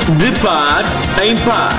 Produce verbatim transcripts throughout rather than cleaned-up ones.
De par em par.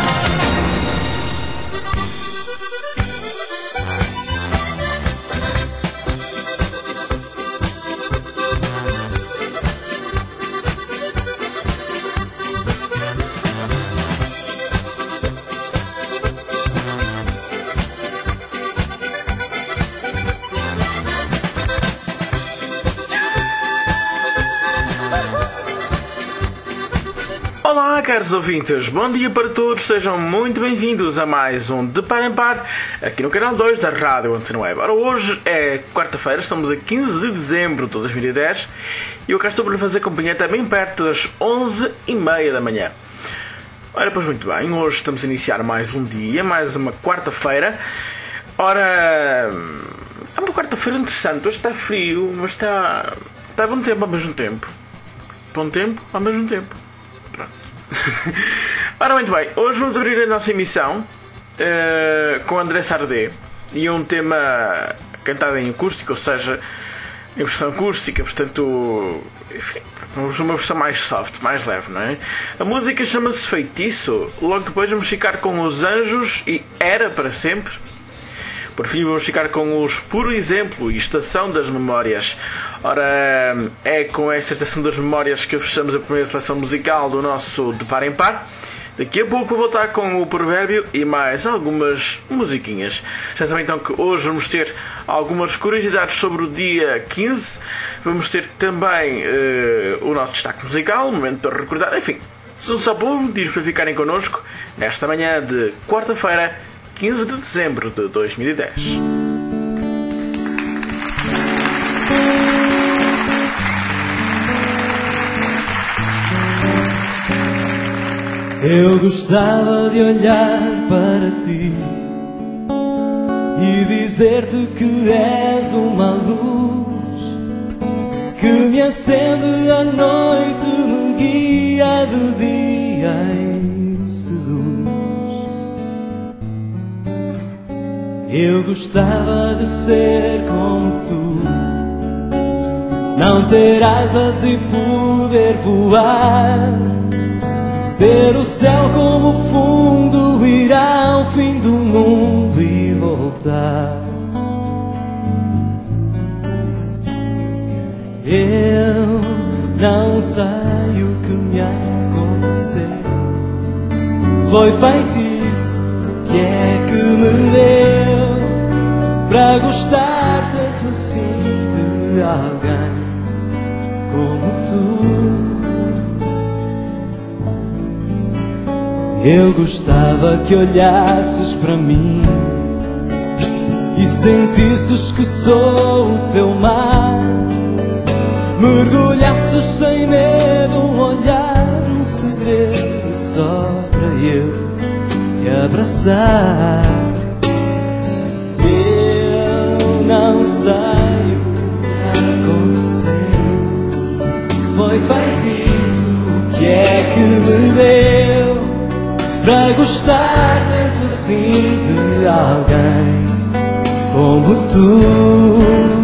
Olá, caros ouvintes, bom dia para todos, sejam muito bem-vindos a mais um De Par em Par, aqui no canal dois da Rádio Antena Web. Ora, hoje é quarta-feira, estamos a quinze de dezembro de dois mil e dez e eu cá estou para fazer companhia até bem perto das onze e meia da manhã. Ora, pois muito bem, hoje estamos a iniciar mais um dia, mais uma quarta-feira. Ora, é uma quarta-feira interessante, hoje está frio, mas está, está bom tempo ao mesmo tempo. Bom tempo ao mesmo tempo. Ora, muito bem, hoje vamos abrir a nossa emissão uh, com André Sardé e um tema cantado em acústico, ou seja, em versão acústica, portanto, enfim, uma versão mais soft, mais leve, não é? A música chama-se Feitiço, logo depois vamos ficar com Os Anjos e Era Para Sempre. Por fim, vamos ficar com os Por Exemplo e Estação das Memórias. Ora, é com esta Estação das Memórias que fechamos a primeira seleção musical do nosso De Par em Par. Daqui a pouco vou voltar com o Provérbio e mais algumas musiquinhas. Já sabem então que hoje vamos ter algumas curiosidades sobre o dia quinze. Vamos ter também uh, o nosso destaque musical, um momento para recordar. Enfim, são só bons motivos para ficarem connosco nesta manhã de quarta-feira, quinze de dezembro de dois mil e dez. Eu gostava de olhar para ti e dizer-te que és uma luz que me acende à noite, me guia de dia e seduz. Eu gostava de ser como tu, não ter asas e poder voar, ter o céu como fundo, ir ao fim do mundo e voltar. Eu não sei o que me aconteceu, foi feitiço que é que me deu para gostar tanto assim de alguém como tu. Eu gostava que olhasses para mim e sentisses que sou o teu mar, mergulhasses sem medo, um olhar, um segredo só para eu te abraçar. Eu não sei o que aconteceu, foi feitiço que é que me deu para gostar tanto assim de alguém como tu.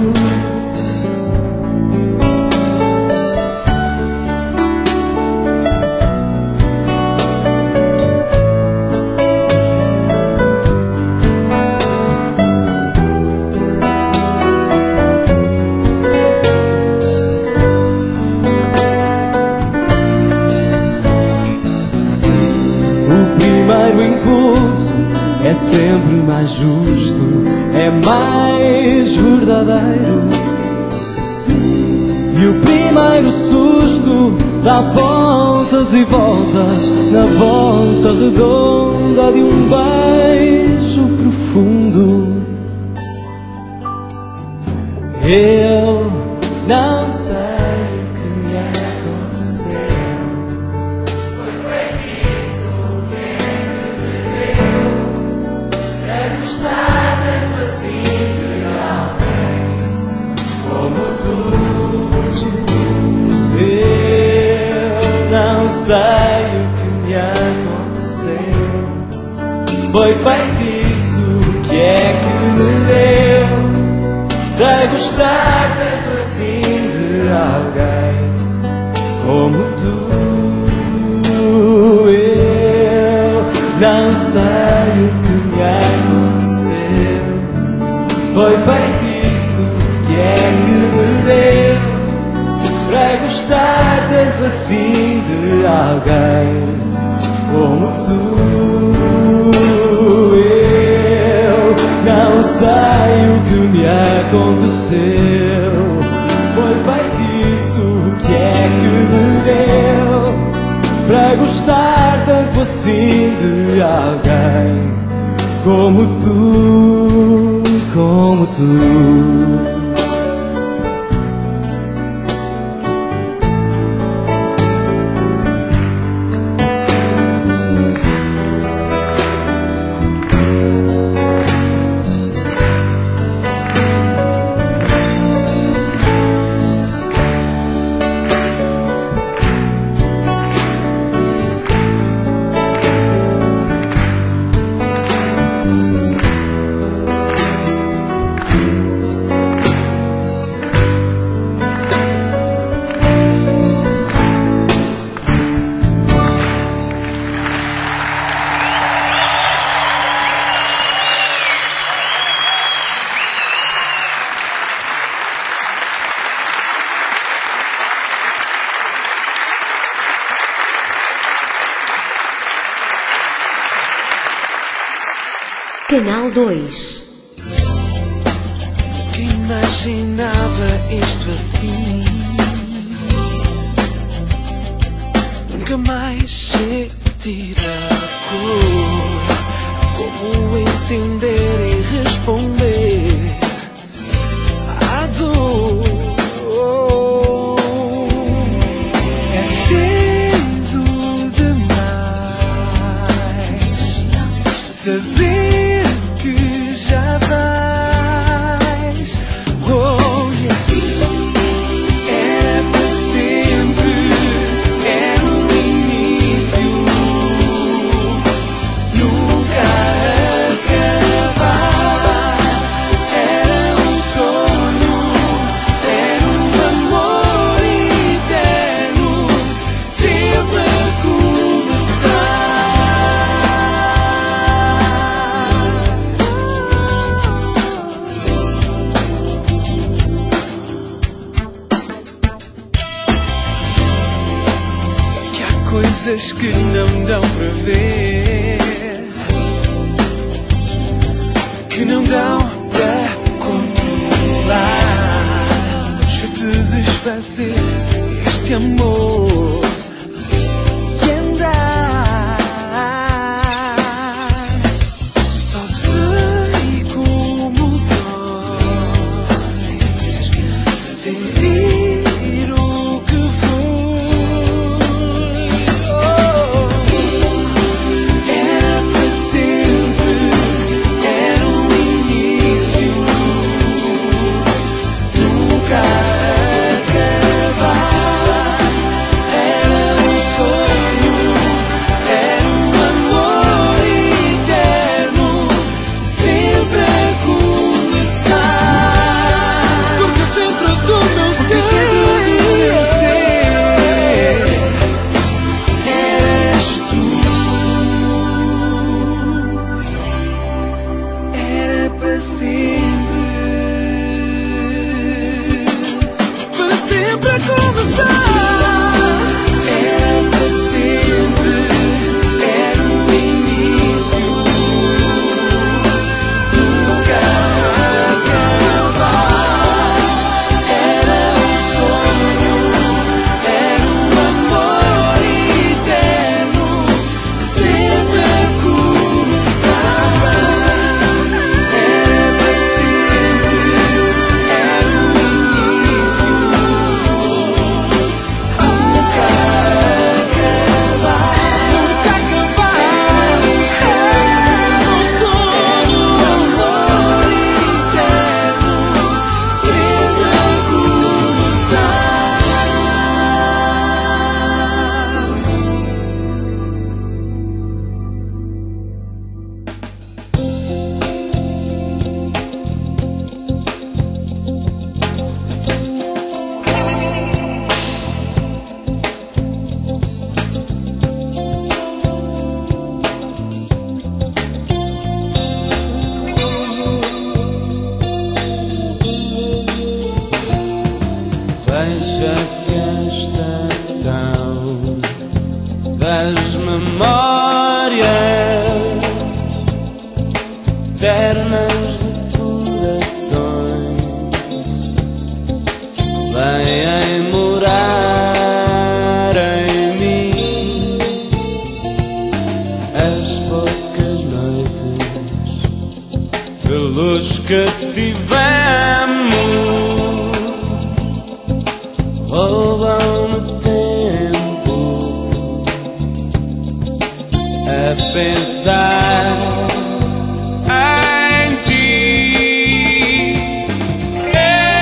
É sempre mais justo, é mais verdadeiro. E o primeiro susto dá voltas e voltas na volta redonda de um beijo profundo. Eu não sei o que me aconteceu, gostar tanto assim de alguém como tu. Eu não sei o que me aconteceu, foi feitiço que é que me deu para gostar tanto assim de alguém como tu. Não sei o que me aconteceu. Foi feitiço que é que me deu para gostar tanto assim de alguém como tu. Eu não sei o que me aconteceu. Foi feitiço que é que me deu para gostar tanto assim de alguém como tu, como tu. Canal dois. Que imaginava isto assim, nunca mais sentir a cor. Como entender e responder à dor? É cedo demais saber já vais, oh yeah. Era para sempre, era o início, nunca acabar. Era um sonho, era um amor eterno, sempre a coisas que não dão para ver, que não dão para controlar. Deixa-te desfazer este amor e andar. Só sei como dói sentir o que desce a estação das memórias ternas recordações, vêm morar em mim as poucas noites de luz que tivemos. Roubam-me tempo a pensar em ti. Eu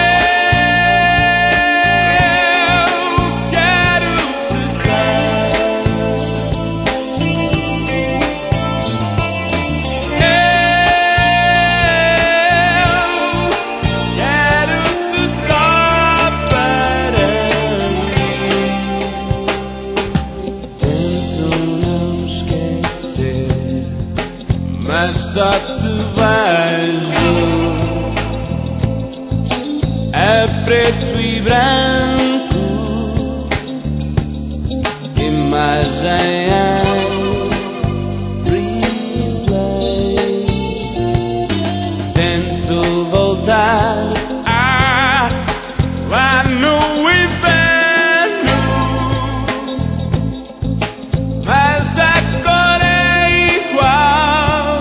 quero te dar, eu quero-te só para mim. Tento não esquecer, mas só te vejo a preto e branco, imagem em replay. Tento voltar a lá no inverno, mas a cor é igual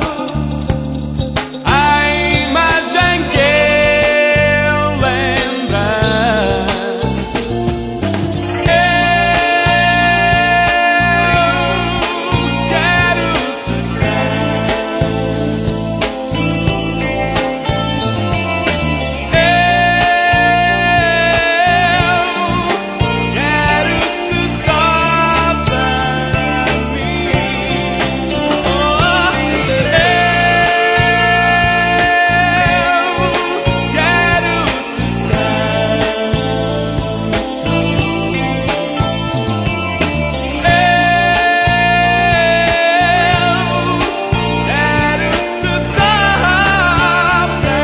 à imagem que eu lembro. Eu quero te dar, eu quero-te só para mim. Oh, eu quero-te tanto, eu quero-te só para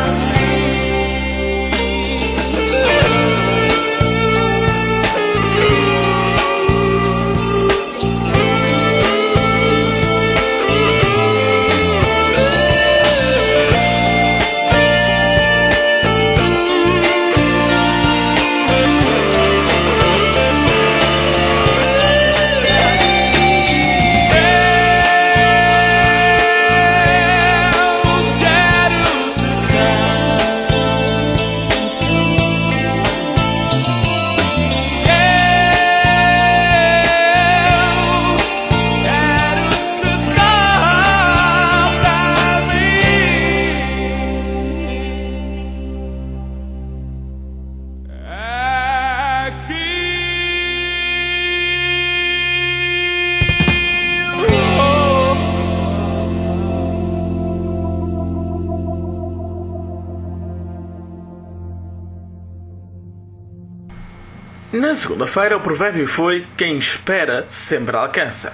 Na segunda-feira o provérbio foi: quem espera sempre alcança.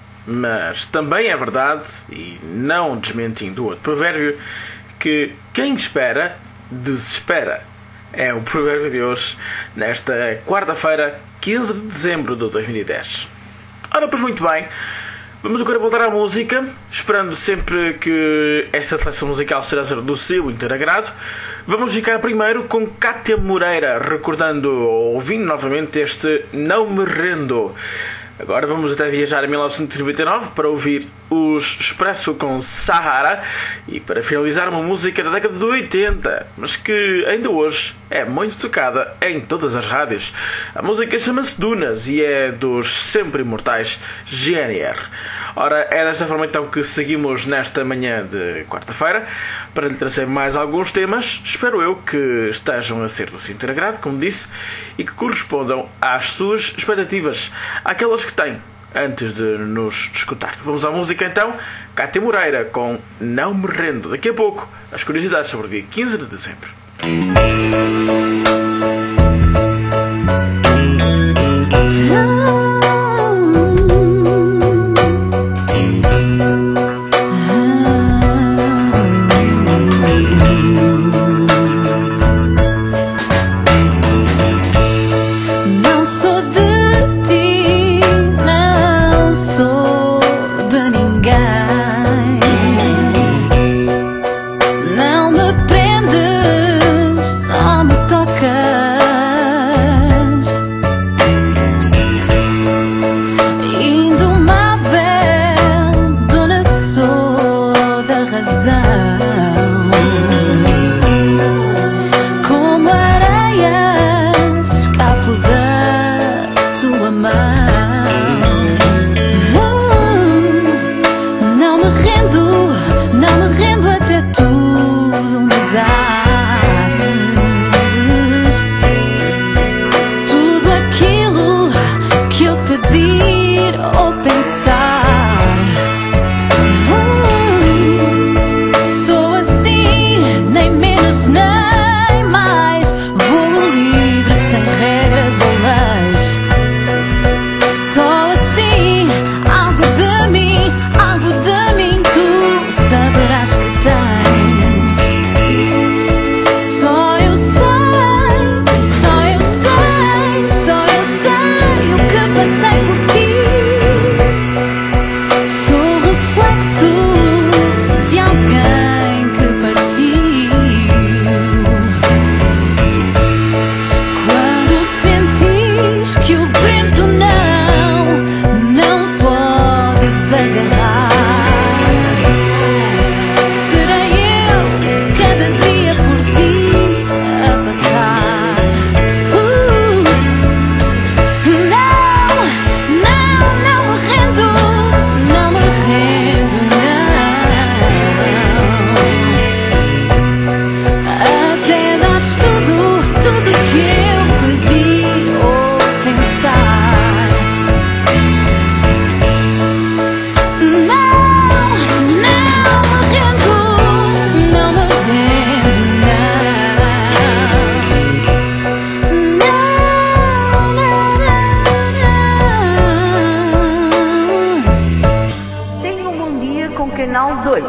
Mas também é verdade, e não desmentindo o outro provérbio, que quem espera, desespera. É o provérbio de hoje, nesta quarta-feira, quinze de dezembro de dois mil e dez. Ora, pois muito bem, vamos agora voltar à música, esperando sempre que esta seleção musical seja do seu inteiro agrado. Vamos ficar primeiro com Cátia Moreira, recordando, ouvindo novamente este Não Me Rendo. Agora vamos até viajar a mil novecentos e noventa e nove para ouvir os Expresso com Sahara e para finalizar uma música da década de oitenta, mas que ainda hoje é muito tocada em todas as rádios. A música chama-se Dunas e é dos sempre imortais G N R. Ora, é desta forma então que seguimos nesta manhã de quarta-feira para lhe trazer mais alguns temas, espero eu que estejam a ser do seu inteiro agrado, como disse, e que correspondam às suas expectativas, àquelas que têm antes de nos escutar. Vamos à música então, Cátia Moreira com Não Me Rendo. Daqui a pouco, as curiosidades sobre o dia quinze de dezembro. Canal dois.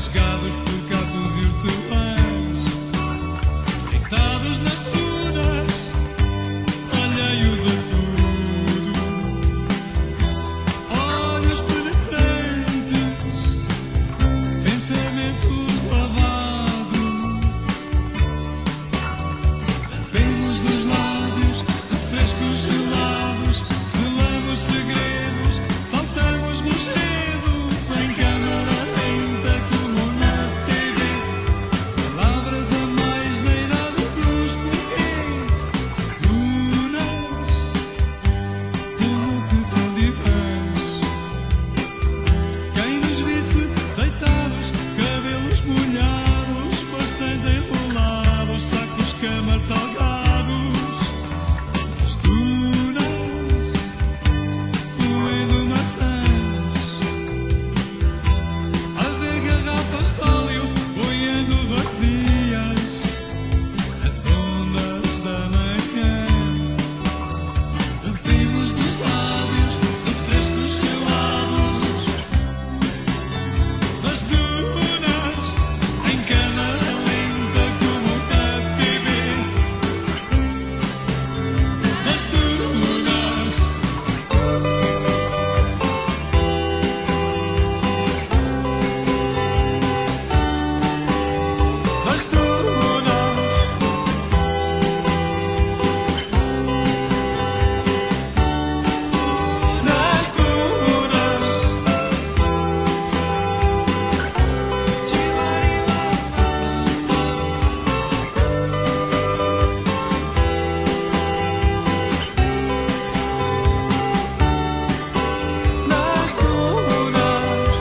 rasgados por gatos e hortelãs, deitados nas dunas, alheios a tudo, olhos penetrantes, pensamentos lavados, pelos dos lábios, refrescos gelados, selamos segredos, saltamos rochedos em câmara lenta como na T V, palavras a mais na idade dos porquês, dunas como que são divãs. Quem nos visse deitados, cabelos molhados, bastante enrolados, sacos cama salgados, as dunas, moendo maçãs, a ver garrafas de óleo boiando vazias, as ondas da manhã, bebemos dos lábios refrescos gelados, nas dunas, em câmara lenta como na T V, nas dunas, nas dunas, nas nas dunas,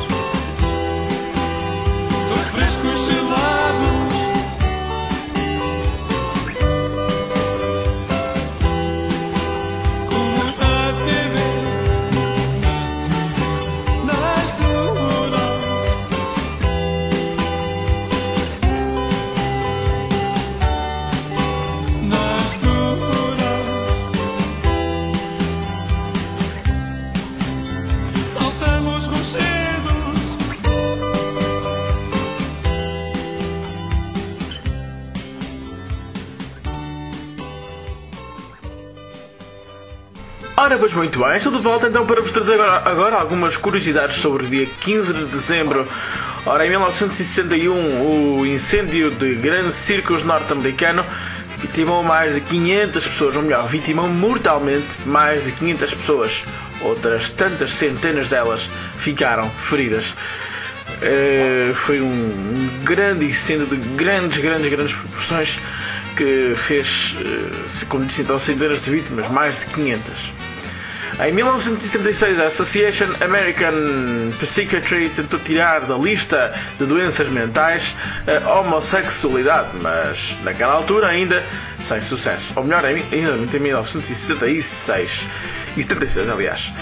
refrescos gelados, como na T V, nas dunas, nas dunas, saltamos rochedos. Ora, pois muito bem, estou de volta então para vos trazer agora, agora algumas curiosidades sobre o dia quinze de dezembro. Ora, em mil novecentos e sessenta e um, o incêndio de Grand Circus norte-americano vitimou mais de quinhentas pessoas, ou melhor, vitimou mortalmente mais de quinhentas pessoas. Outras tantas centenas delas ficaram feridas. Eh, foi um, um grande incêndio de grandes, grandes, grandes proporções que fez, eh, como disse então, centenas de vítimas, mais de quinhentas. Em mil novecentos e setenta e seis, a Association American Psychiatry tentou tirar da lista de doenças mentais a homossexualidade, mas naquela altura ainda sem sucesso. Ou melhor, ainda em mil novecentos e sessenta e seis. E setenta e seis, aliás.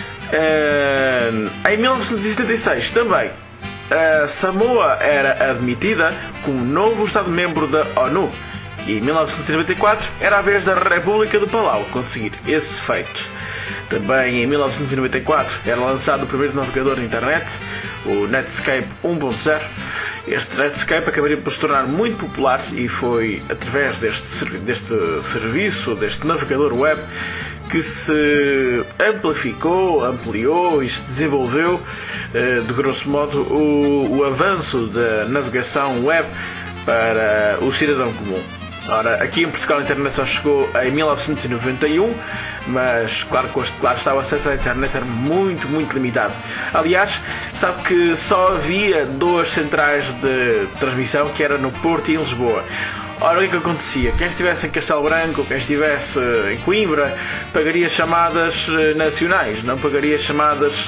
Em mil novecentos e setenta e seis também, a Samoa era admitida como novo Estado-membro da ONU. E em mil novecentos e noventa e quatro era a vez da República do Palau conseguir esse feito. Também em mil novecentos e noventa e quatro era lançado o primeiro navegador de internet, o Netscape um ponto zero. Este Netscape acabaria por se tornar muito popular e foi através deste, deste serviço, deste navegador web, que se amplificou, ampliou e se desenvolveu, de grosso modo, o, o avanço da navegação web para o cidadão comum. Ora, aqui em Portugal a internet só chegou em mil novecentos e noventa e um, mas claro que claro, está, o acesso à internet era muito, muito limitado. Aliás, sabe que só havia duas centrais de transmissão, que era no Porto e em Lisboa. Ora, o que é que acontecia? Quem estivesse em Castelo Branco, quem estivesse em Coimbra, pagaria chamadas nacionais, não pagaria chamadas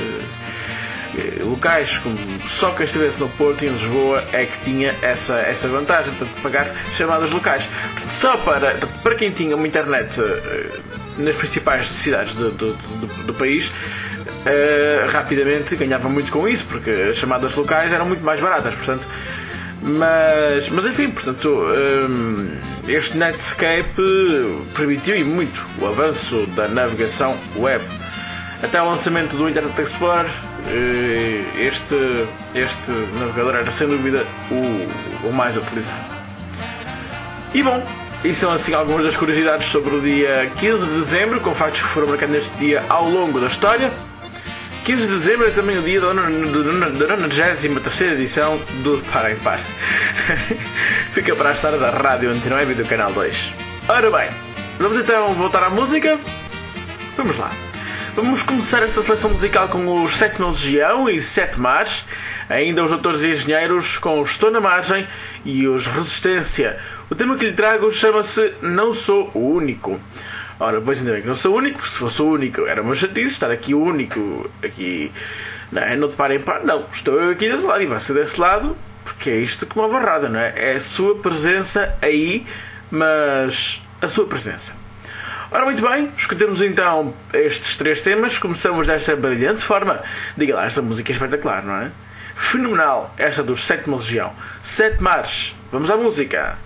locais, como só quem estivesse no Porto e em Lisboa é que tinha essa, essa vantagem, de pagar chamadas locais. Só para, para quem tinha uma internet uh, nas principais cidades do, do, do, do país, uh, rapidamente ganhava muito com isso, porque as chamadas locais eram muito mais baratas, portanto. Mas, mas enfim, portanto, um, este Netscape permitiu e muito o avanço da navegação web. Até o lançamento do Internet Explorer este, este navegador era sem dúvida o, o mais utilizado. E bom, e são assim algumas das curiosidades sobre o dia quinze de dezembro, com factos que foram marcados neste dia ao longo da história. quinze de dezembro é também o dia da nonagésima terceira edição do Par em Par. Fica para a história da Rádio Antena Web e do Canal dois. Ora bem, vamos então voltar à música. Vamos lá. Vamos começar esta seleção musical com os Sete na Legião e Sete Mares. Ainda os Doutores e Engenheiros com Estou na Margem e os Resistência. O tema que lhe trago chama-se Não Sou o Único. Ora, pois ainda bem que não sou o único, porque se fosse o único era uma chatice estar aqui o único, aqui, não é? Não te parem para, não, estou eu aqui desse lado e vai ser desse lado, porque é isto que uma barrada, não é? É a sua presença aí, mas a sua presença. Ora, muito bem, escutemos então estes três temas, começamos desta brilhante forma. Diga lá, esta música é espetacular, não é? Fenomenal, esta dos Sétima Legião. Sete Mares, vamos à música.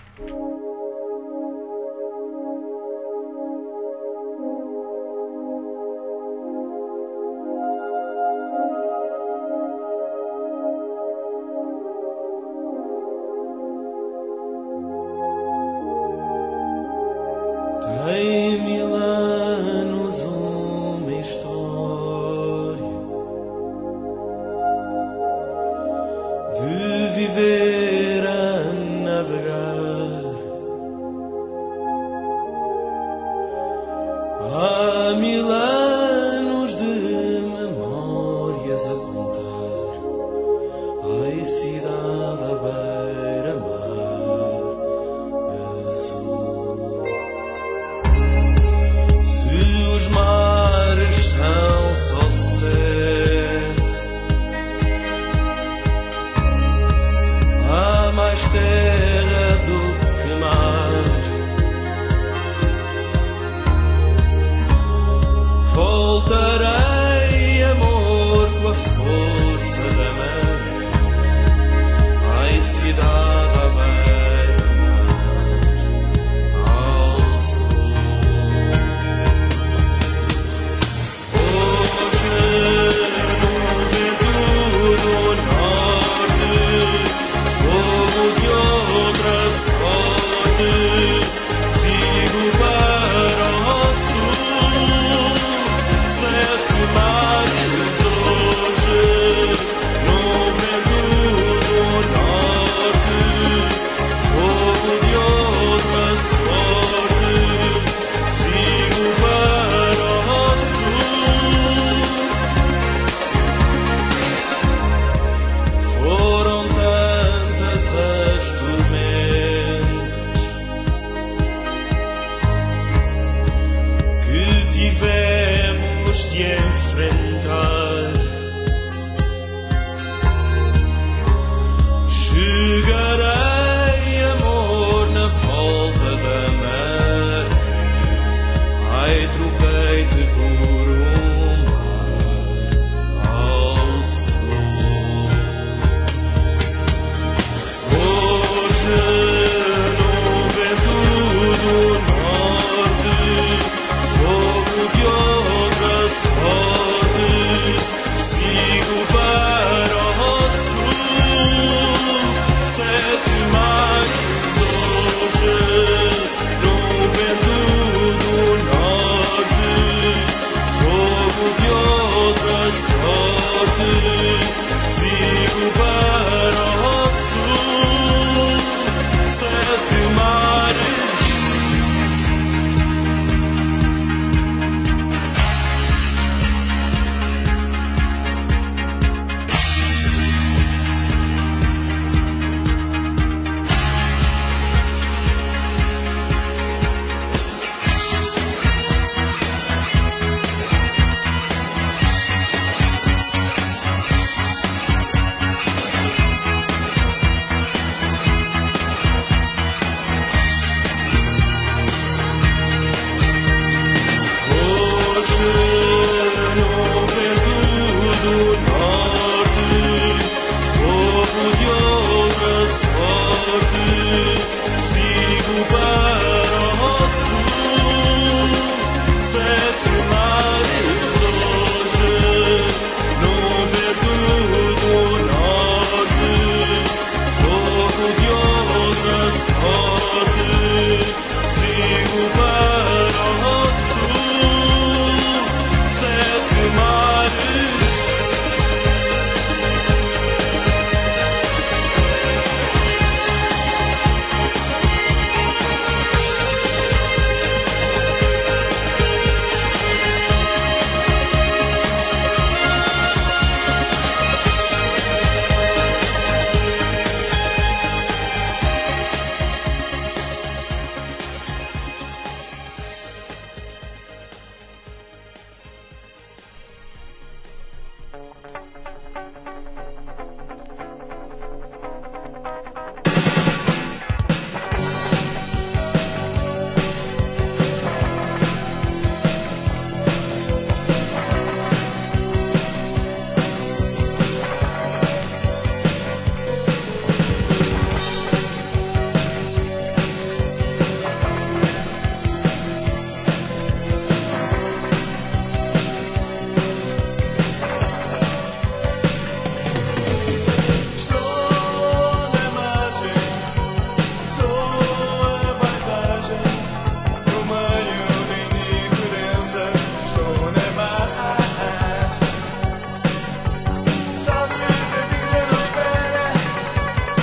Tem mil anos uma história de viver a navegar. Há mil anos de memórias a contar. Ai, cidade à beira-mar azul. Os mares são só sete,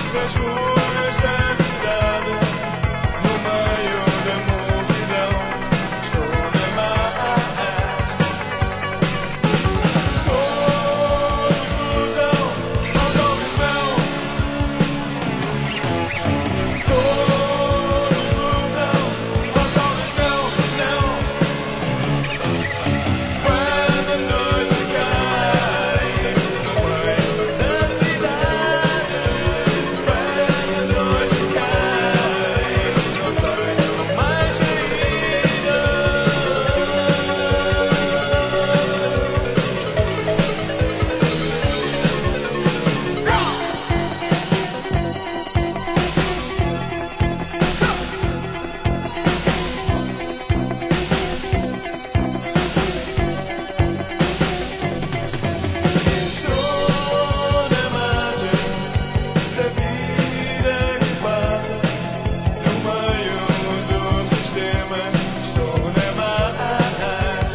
nas ruas da cidade, no meio da multidão, estou na mar. Todos lutam, automóveis não. Todos lutam, automóveis não, não. Quando a noite cai no meio da cidade, quando a noite cai, não tenho mais saída. Estou na margem da vida que passa, no meio do sistema, estou na mar.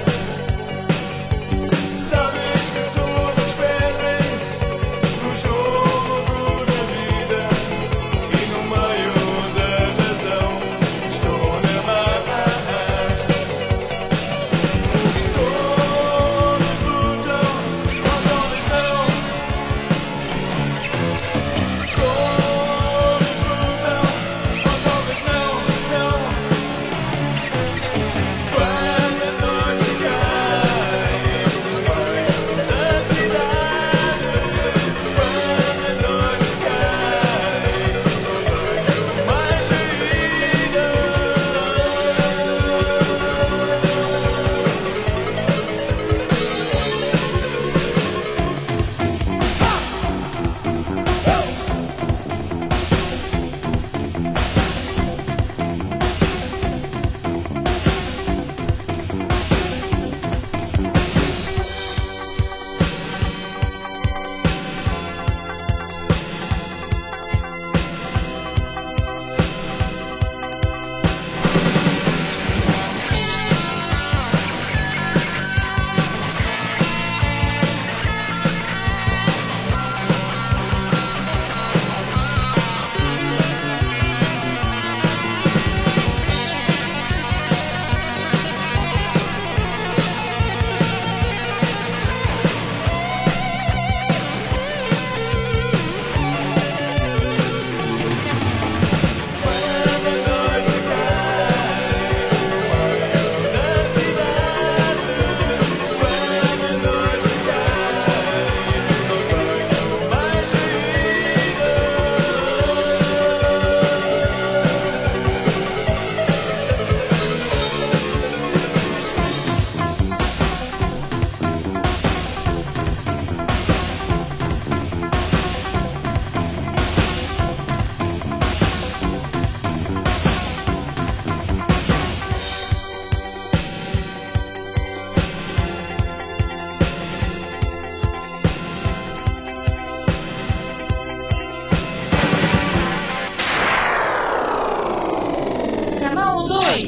Sabes que todos perdem no jogo da vida, e no meio da razão, estou na mar. Todos lutam, automóveis não. Todos lutam, automóveis não, não. Quando a noite cai no meio da cidade, quando a noite cai, não tenho mais saída. Canal dois.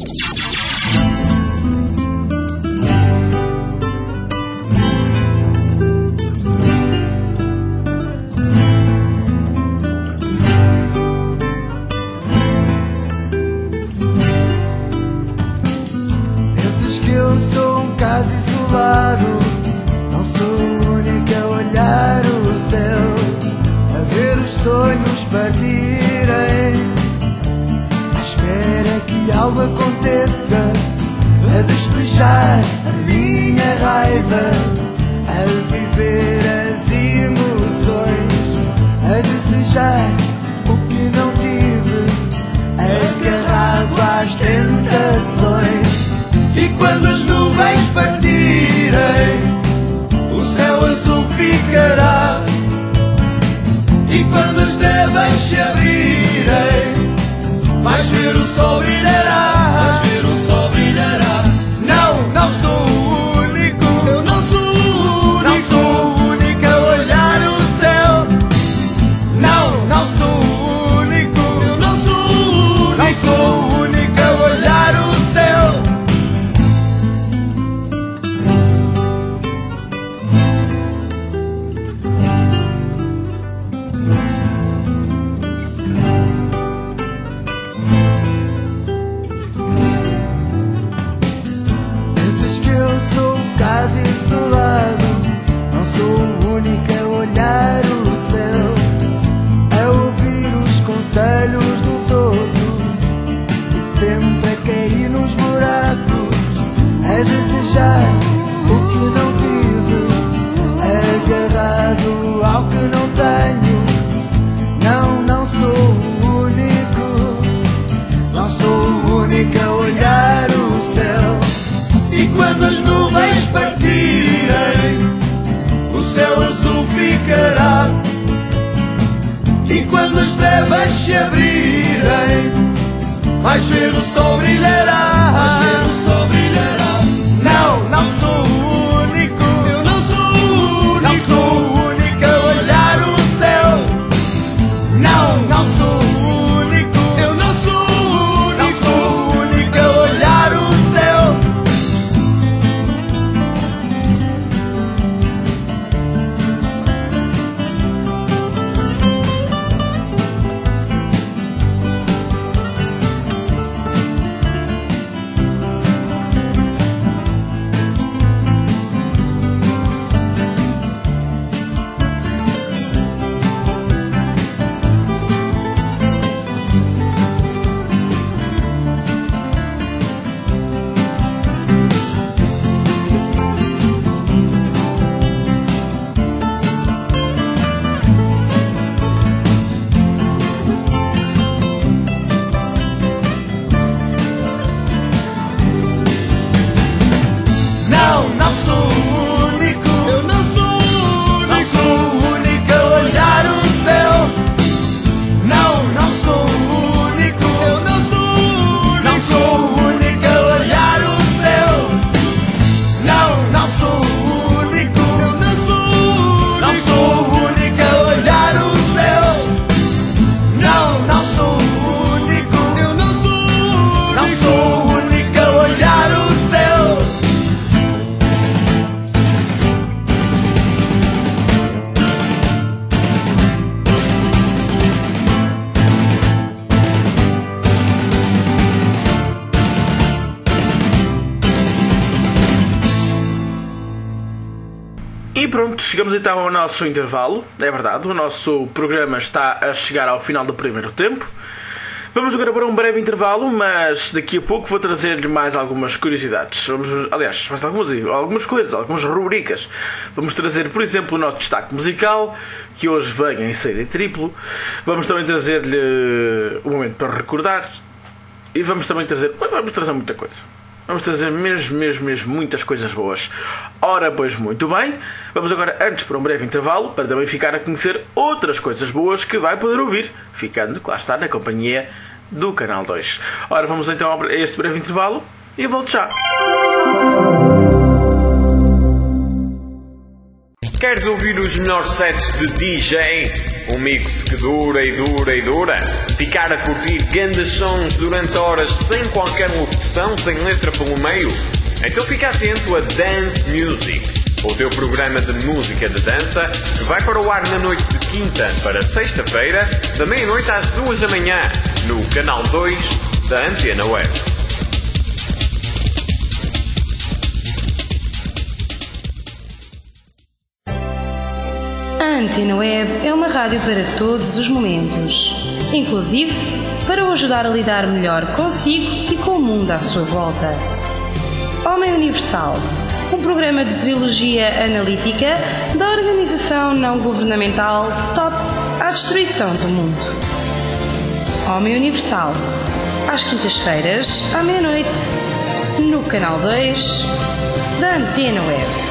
Penses que eu sou um caso isolado, não sou a única a olhar o céu, a ver os sonhos partirem, à espera que algo aconteça, a despejar a minha raiva, a viver as emoções, a desejar o que não tive, agarrado às tentações. E quando as nuvens partirem, o céu azul ficará. E quando as trevas se abrirem, vais ver o sol brilhará. Vais ver o sol brilhará. Não, não sou o único. Eu não sou o único. Não sou o único a olhar o céu. Não, não sou o único. Eu não sou o único. Não sou o único a olhar o céu. trevas se abrirem, vais ver o sol brilhará, vais ver o sol brilhará. Não, não sou o único, eu não sou o único, não sou o único a olhar o céu. Não, não sou o único, eu não sou o único, não sou o único a olhar o céu. E pronto, chegamos então ao nosso intervalo. É verdade, o nosso programa está a chegar ao final do primeiro tempo. Vamos agora para um breve intervalo, mas daqui a pouco vou trazer-lhe mais algumas curiosidades. Vamos, aliás, mais algumas, algumas coisas, algumas rubricas. Vamos trazer, por exemplo, o nosso destaque musical, que hoje vem em saída em triplo. Vamos também trazer-lhe um momento para recordar. E vamos também trazer... Vamos trazer muita coisa. Vamos trazer mesmo, mesmo, mesmo muitas coisas boas. Ora, pois muito bem. Vamos agora, antes, para um breve intervalo, para também ficar a conhecer outras coisas boas que vai poder ouvir, ficando, lá está, na companhia do Canal dois. Ora, vamos então a este breve intervalo e volto já. Queres ouvir os melhores sets de D Js? Um mix que dura e dura e dura? Ficar a curtir grandes sons durante horas sem qualquer locução, sem letra pelo meio? Então fica atento a Dance Music, o teu programa de música de dança, que vai para o ar na noite de quinta para sexta-feira, da meia-noite às duas da manhã, no Canal dois da Antena Web. A Antena Web é uma rádio para todos os momentos, inclusive para o ajudar a lidar melhor consigo e com o mundo à sua volta. Homem Universal, um programa de trilogia analítica da organização não governamental Stop à Destruição do Mundo. Homem Universal, às quintas-feiras, à meia-noite, no Canal dois da Antena Web.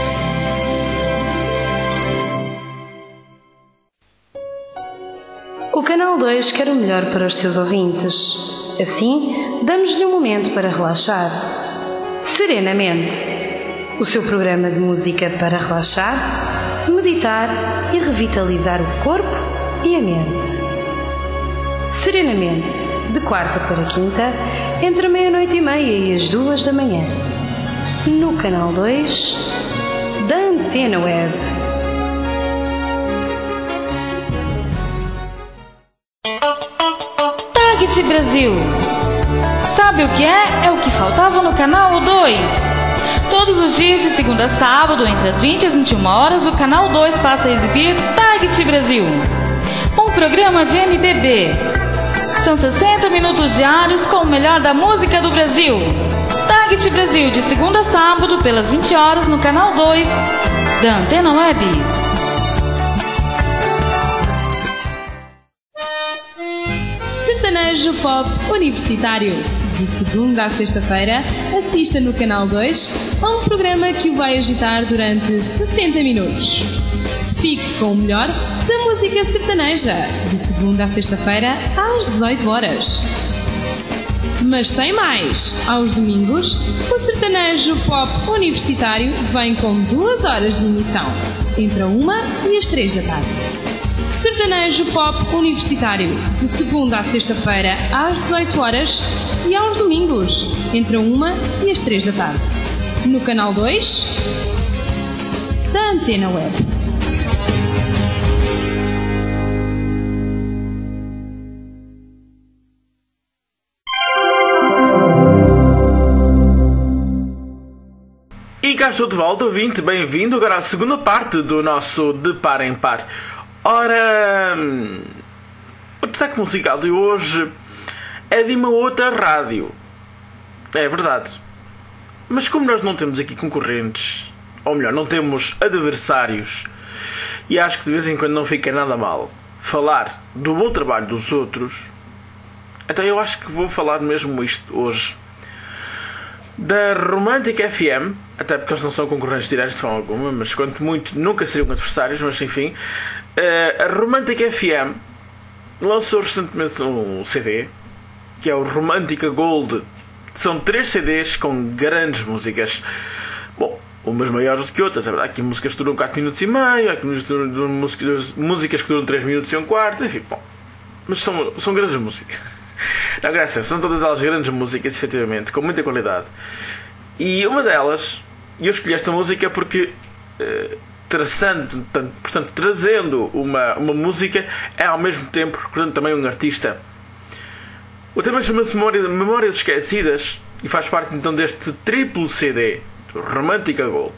O Canal dois quer o melhor para os seus ouvintes. Assim, damos-lhe um momento para relaxar. Serenamente. O seu programa de música para relaxar, meditar e revitalizar o corpo e a mente. Serenamente, de quarta para quinta, entre a meia-noite e meia e as duas da manhã. No Canal dois da Antena Web. Target Brasil. Sabe o que é? É o que faltava no Canal dois. Todos os dias, de segunda a sábado, entre as vinte e as vinte e uma horas, o Canal dois passa a exibir Target Brasil, um programa de M P B. São sessenta minutos diários com o melhor da música do Brasil. Target Brasil, de segunda a sábado, pelas vinte horas, no Canal dois da Antena Web. Sertanejo Pop Universitário. De segunda a sexta-feira, assista no Canal dois a um programa que o vai agitar durante sessenta minutos. Fique com o melhor da música Música sertaneja, de segunda a sexta-feira, às dezoito horas. Mas tem mais! Aos domingos, o sertanejo pop universitário vem com duas horas de emissão, entre a uma e as três da tarde. Sertanejo pop universitário, de segunda à sexta-feira, às dezoito horas e aos domingos, entre a uma e as três da tarde. No canal dois da Antena Web. E cá estou de volta, ouvinte, bem-vindo agora à segunda parte do nosso De Par em Par. Ora, o destaque musical de hoje é de uma outra rádio. É verdade. Mas como nós não temos aqui concorrentes, ou melhor, não temos adversários, e acho que de vez em quando não fica nada mal falar do bom trabalho dos outros, então eu acho que vou falar mesmo isto hoje. Da Romântica F M, até porque eles não são concorrentes diretos de forma alguma, mas quanto muito nunca seriam adversários, mas enfim, a Romântica F M lançou recentemente um C D, que é o Romântica Gold. São três C Ds com grandes músicas, bom, umas maiores do que outras, é verdade, há aqui músicas que duram quatro minutos e meio, há aqui músicas, músicas que duram três minutos e um quarto, enfim, bom, mas são, são grandes músicas. Não, graças, são todas elas grandes músicas, efetivamente, com muita qualidade. E uma delas, eu escolhi esta música porque, uh, traçando, portanto, trazendo uma, uma música, é ao mesmo tempo recordando também um artista. O tema chama-se Memórias, Memórias Esquecidas e faz parte então deste triplo C D, Romântica Gold.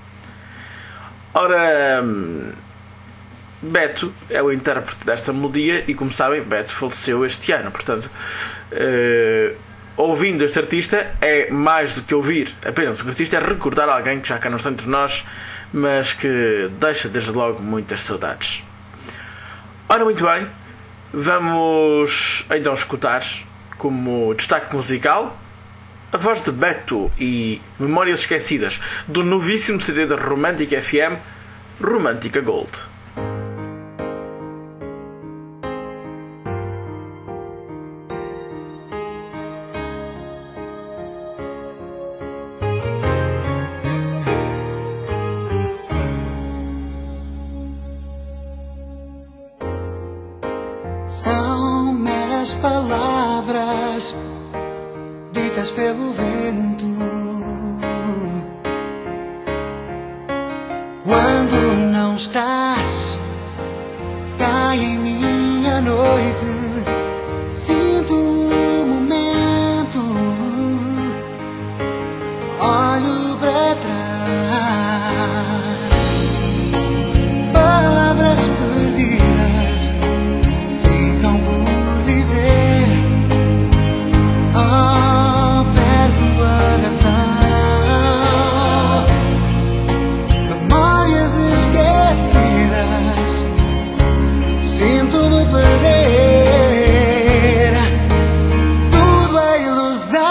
Ora, Beto é o intérprete desta melodia e, como sabem, Beto faleceu este ano. Portanto, uh, ouvindo este artista é mais do que ouvir apenas um artista, é recordar alguém que já cá não está entre nós, mas que deixa desde logo muitas saudades. Ora, muito bem, vamos então escutar como destaque musical a voz de Beto e Memórias Esquecidas do novíssimo C D da Romântica F M, Romântica Gold. São meras palavras ditas pelo vento quando não estás. Cai em minha noite, sinto o momento, olho para trás. Palavras perdidas ficam por dizer, oh, perco a razão. Memórias esquecidas, sinto-me perder. Tudo é ilusão.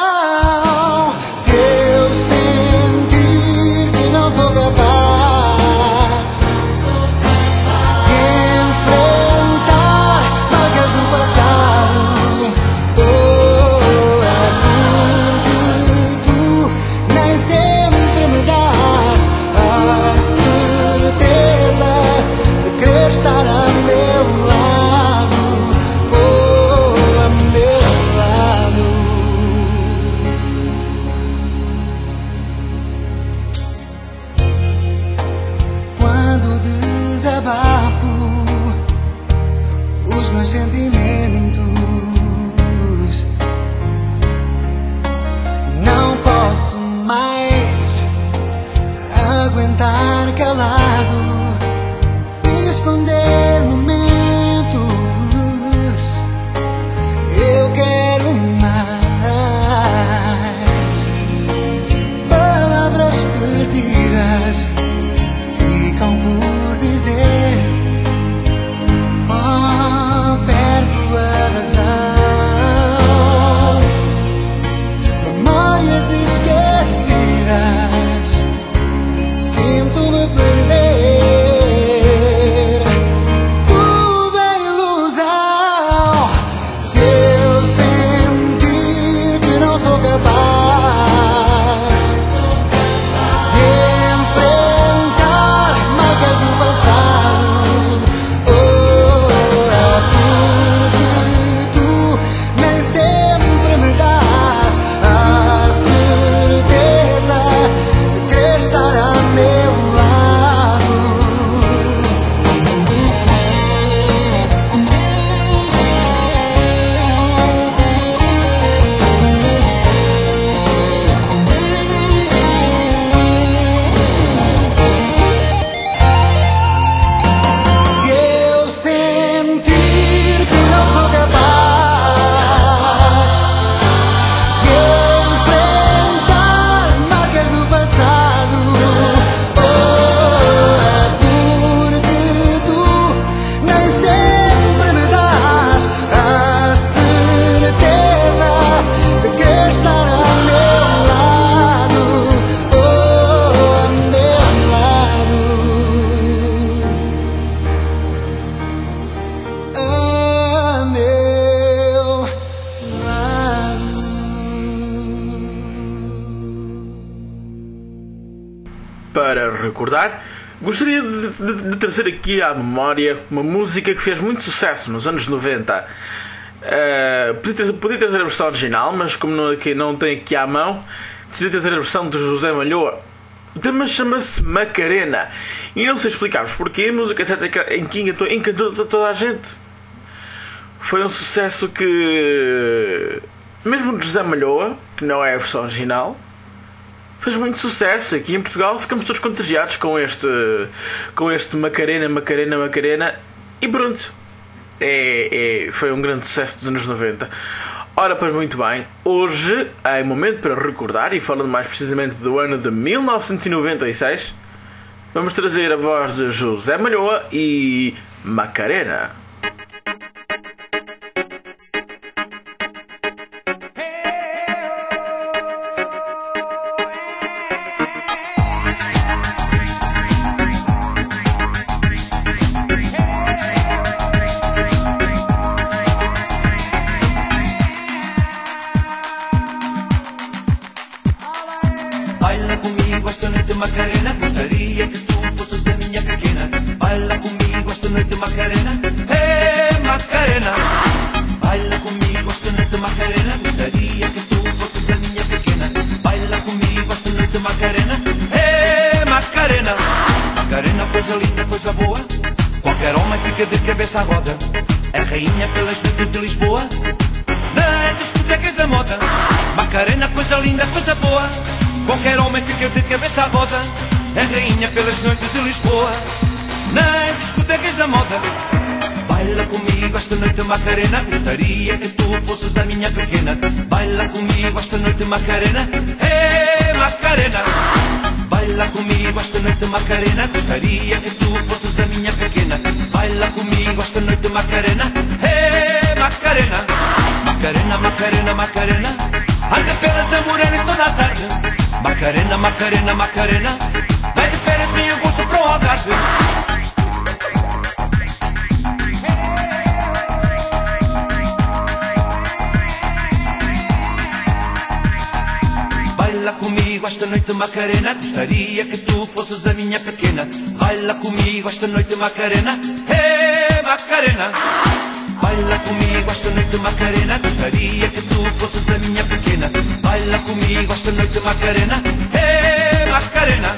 Se eu sentir que não sou capaz de enfrentar marcas do passado, oh, é porque tu nem sempre me dás a certeza de querer estar a meu lado, oh, a meu lado. Quando desabafo os meus sentimentos, não posso mais aguentar calado e esconder momentos. Eu quero mais. Palavras perdidas ficam por dizer, oh, perco a razão. Memórias esquecidas, sinto-me perder. para recordar, gostaria de, de, de trazer aqui à memória uma música que fez muito sucesso nos anos noventa. Uh, podia, ter, podia ter a versão original, mas como não, aqui, não tem aqui à mão, decidi trazer a versão de José Malhoa. O tema chama-se Macarena. E não sei explicar-vos porquê. A música em que encantou, encantou toda a gente. Foi um sucesso que, mesmo de José Malhoa, que não é a versão original, fez muito sucesso. Aqui em Portugal ficamos todos contagiados com este, com este Macarena, Macarena, Macarena. E pronto. É, é, foi um grande sucesso dos anos noventa. Ora, pois muito bem, hoje é momento para recordar, e falando mais precisamente do ano de mil novecentos e noventa e seis, vamos trazer a voz de José Malhoa e Macarena. Baila comigo esta noite, Macarena. Gostaria que tu fosses a minha pequena. Baila comigo esta noite, Macarena. Hey, Macarena. Baila comigo esta noite, Macarena. Gostaria que tu fosses a minha pequena. Baila comigo esta noite, Macarena. Hey, Macarena. Macarena, coisa linda, coisa boa. Qualquer homem fica de cabeça à roda. É rainha pelas noites de Lisboa, nas discotecas da moda. Macarena, coisa linda, coisa boa. Qualquer homem fica de cabeça à roda. É rainha pelas noites de Lisboa, nas discotecas da moda. Baila comigo esta noite, Macarena. Gostaria que tu fosses a minha pequena. Baila comigo esta noite, Macarena. Hey, Macarena. Baila comigo esta noite, Macarena. Gostaria que tu fosses a minha pequena. Baila comigo esta noite, Macarena. Hey, Macarena. Macarena, Macarena, Macarena. Anda pelas Amoreiras toda a tarde. Macarena, Macarena, Macarena. Vai de férias em agosto para o Algarve. Baila comigo esta noite, Macarena. Gostaria que tu fosses a minha pequena. Baila comigo esta noite, Macarena. Hey, Macarena. Baila comigo esta noite, Macarena. Gostaria que tu fosses a minha pequena. Baila comigo esta noite, Macarena. Hey, Macarena.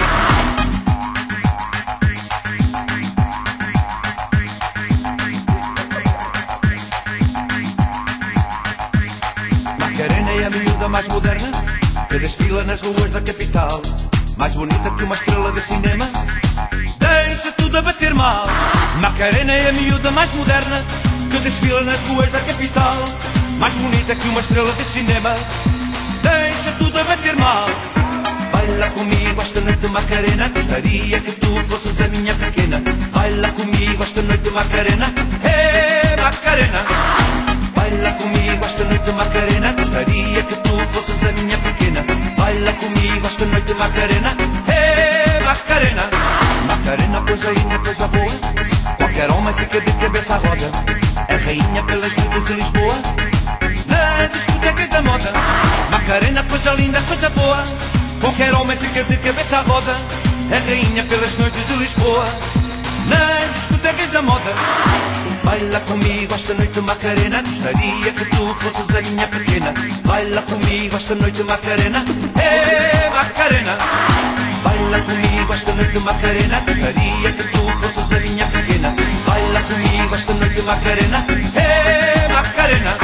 Macarena é a miúda mais moderna que desfila nas ruas da capital. Mais bonita que uma estrela de cinema, deixa tudo a bater mal. Macarena é a miúda mais moderna que desfila nas ruas da capital. Mais bonita que uma estrela de cinema, deixa tudo a bater mal. Baila comigo esta noite, Macarena. Gostaria que tu fosses a minha pequena. Baila comigo esta noite, Macarena. Hey, Macarena. Baila comigo esta noite, Macarena. Gostaria que tu fosses a minha pequena. Baila comigo esta noite, Macarena. Hey, Macarena. Macarena, coisa linda, coisa boa. Qualquer homem fica de cabeça à roda. É rainha pelas noites de Lisboa, nas discotecas da moda. Macarena, coisa linda, coisa boa. Qualquer homem fica de cabeça à roda. É rainha pelas noites de Lisboa, nas discotecas da moda. Baila comigo esta noite, Macarena. Gostaria que tu fosses a minha pequena. Baila comigo esta noite, Macarena. Hey, Macarena. Baila comigo esta noite, Macarena. Gostaria que tu fosses a minha pequena. Baila comigo esta noite, Macarena. Hey, Macarena.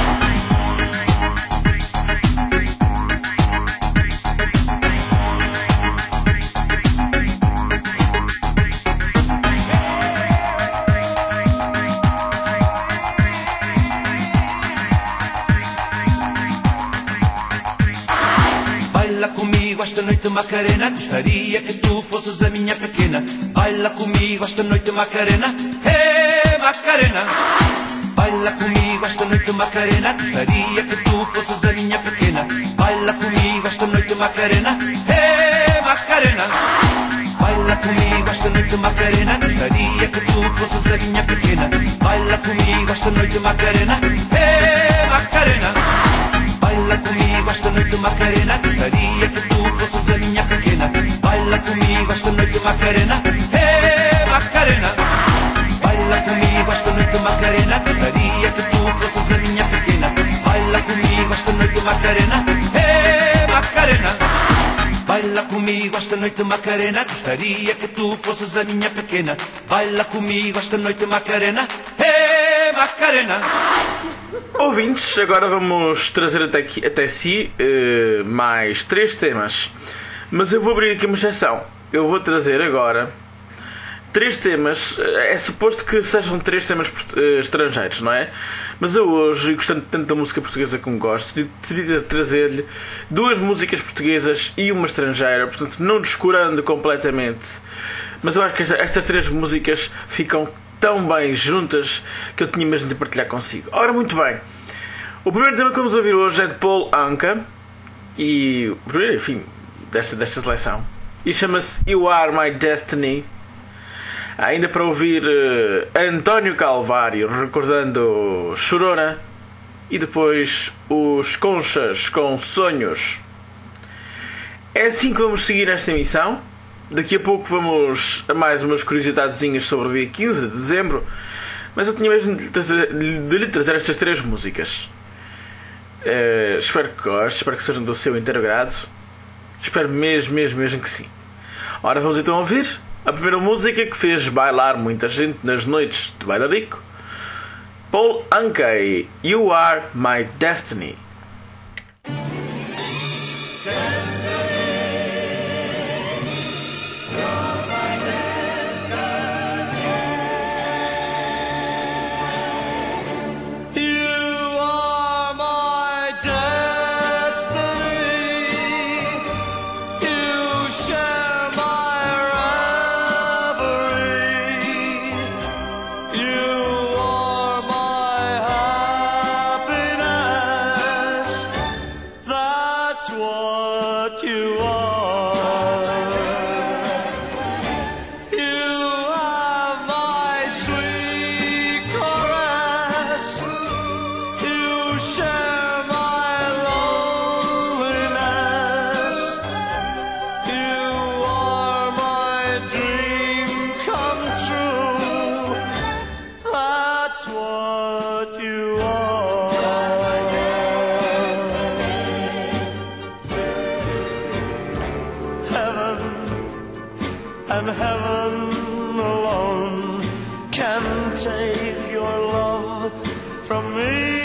Baila comigo esta noite, Macarena. Gostaria que tu fosses a minha pequena. Baila comigo esta noite, Macarena. Hey, Macarena. Baila comigo esta noite, Macarena. Gostaria que tu fosses a minha pequena. Baila comigo esta noite, Macarena. Hey, Macarena. Baila comigo esta noite, Macarena. Gostaria que tu fosses a minha pequena. Baila comigo esta noite, Macarena. Hey, Macarena. Baila comigo esta noite, Macarena. Gostaria que tu fosses a minha pequena. Baila comigo esta noite Macarena, hey Macarena. Baila comigo esta noite Macarena, gostaria que tu fosses a minha pequena. Baila comigo esta noite Macarena, hey Macarena. Baila comigo esta noite Macarena, gostaria que tu fosses a minha pequena. Baila comigo esta noite Macarena, hey Macarena. Ouvintes, agora vamos trazer até, aqui, até si uh, mais três temas. Mas eu vou abrir aqui uma exceção. Eu vou trazer agora três temas. É suposto que sejam três temas uh, estrangeiros, não é? Mas eu hoje, gostando tanto da música portuguesa como gosto, decidi trazer-lhe duas músicas portuguesas e uma estrangeira, portanto não descurando completamente. Mas eu acho que esta, estas três músicas ficam tão bem juntas que eu tinha mesmo de partilhar consigo. Ora, muito bem. O primeiro tema que vamos ouvir hoje é de Paul Anka. E o primeiro, enfim, desta, desta seleção. E chama-se You Are My Destiny. Ainda para ouvir uh, António Calvário recordando Chorona. E depois os Conchas com Sonhos. É assim que vamos seguir esta emissão. Daqui a pouco vamos a mais umas curiosidadezinhas sobre o dia quinze de dezembro. Mas eu tinha mesmo de, trazer, de lhe trazer estas três músicas. Uh, espero que goste, espero que sejam do seu inteiro agrado. Espero mesmo, mesmo, mesmo que sim. Ora, vamos então ouvir a primeira música que fez bailar muita gente nas noites de bailarico. Paul Anka, You Are My Destiny. And heaven alone can take your love from me.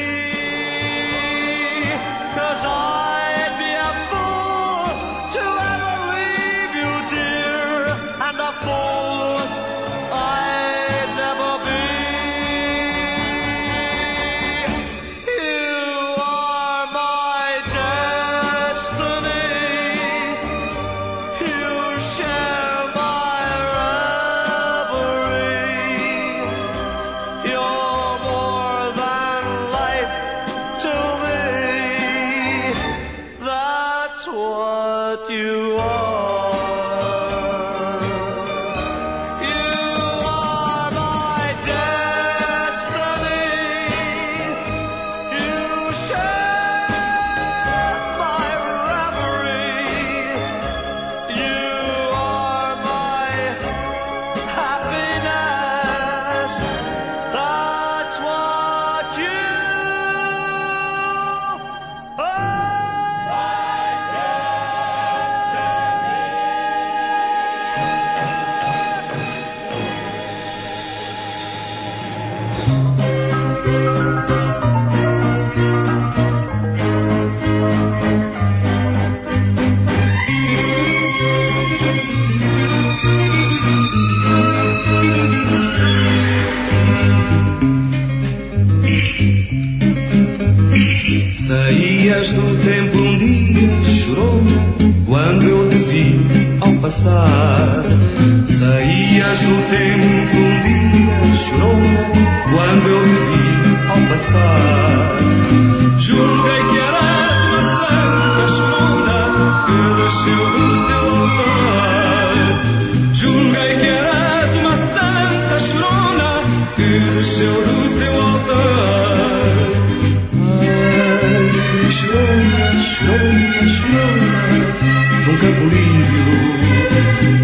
'Cause I'd be a fool to ever leave you, dear, and a fool I'd never be. You are my destiny. You share my reverie. You're more than life to me. That's what you are. You are my destiny. You share my reverie. You are my happiness. That's what you are. Saías do templo um dia, chorona, quando eu te vi ao passar. Saías do templo um dia, chorona, quando eu te vi ao passar. Julguei que eras uma santa chorona que desceu do seu altar. Julguei que eras uma santa chorona que desceu do seu altar. Chorona, chorona, chorona, de um campo lírio,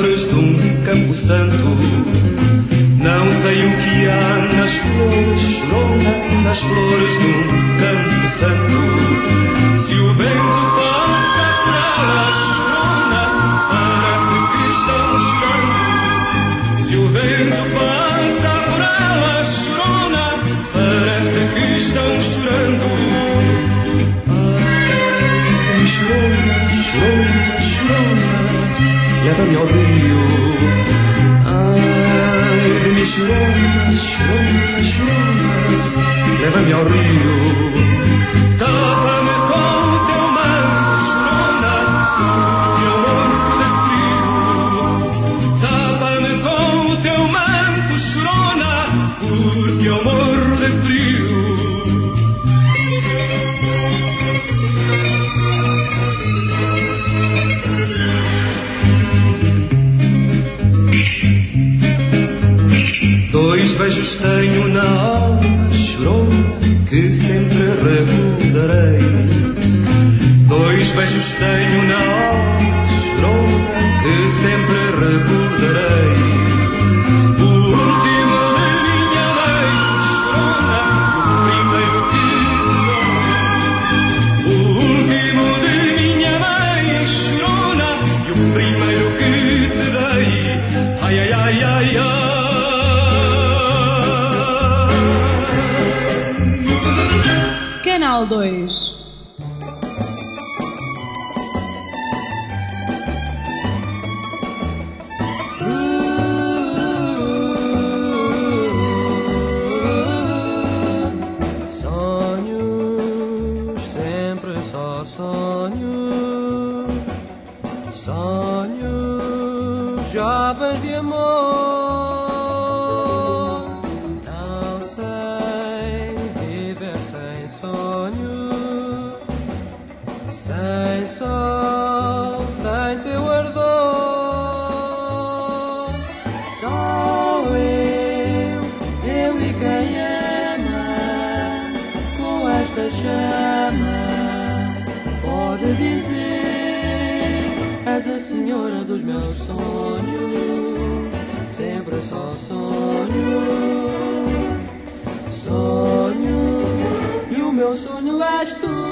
flores de um campo santo. Não sei o que há nas flores, chorona, nas flores de um campo santo. Se o vento passa por elas, chorona, parece que estão chorando. Se o vento passa por elas, chorona, parece que estão chorando. Ai, chorona, chorona, chorona, leva-me ao rio. Ai, de mim chorona, chorona, chorona, leva-me ao rio. Tapa-me com o teu manto, chorona, que eu morro de frio. Tapa-me com o teu manto, chorona, porque eu morro de frio. Dois beijos tenho na alma, chorona, que sempre recordarei. Dois beijos tenho na alma, chorona, que sempre recordarei. O último de minha mãe, chorona, o primeiro que te dou. O último de minha mãe, chorona, e o primeiro que te dei. Ai, ai, ai, ai, ai. Canal dois. Sonhos, sempre só sonhos. Sonhos, jovens de amor. Não sei viver sem sonhos, sem sol, sem teu ardor. Só eu, eu e quem ama, com esta chama, pode dizer: és a senhora dos meus sonhos, sempre só sonhos. Sonho, e o meu sonho és tu.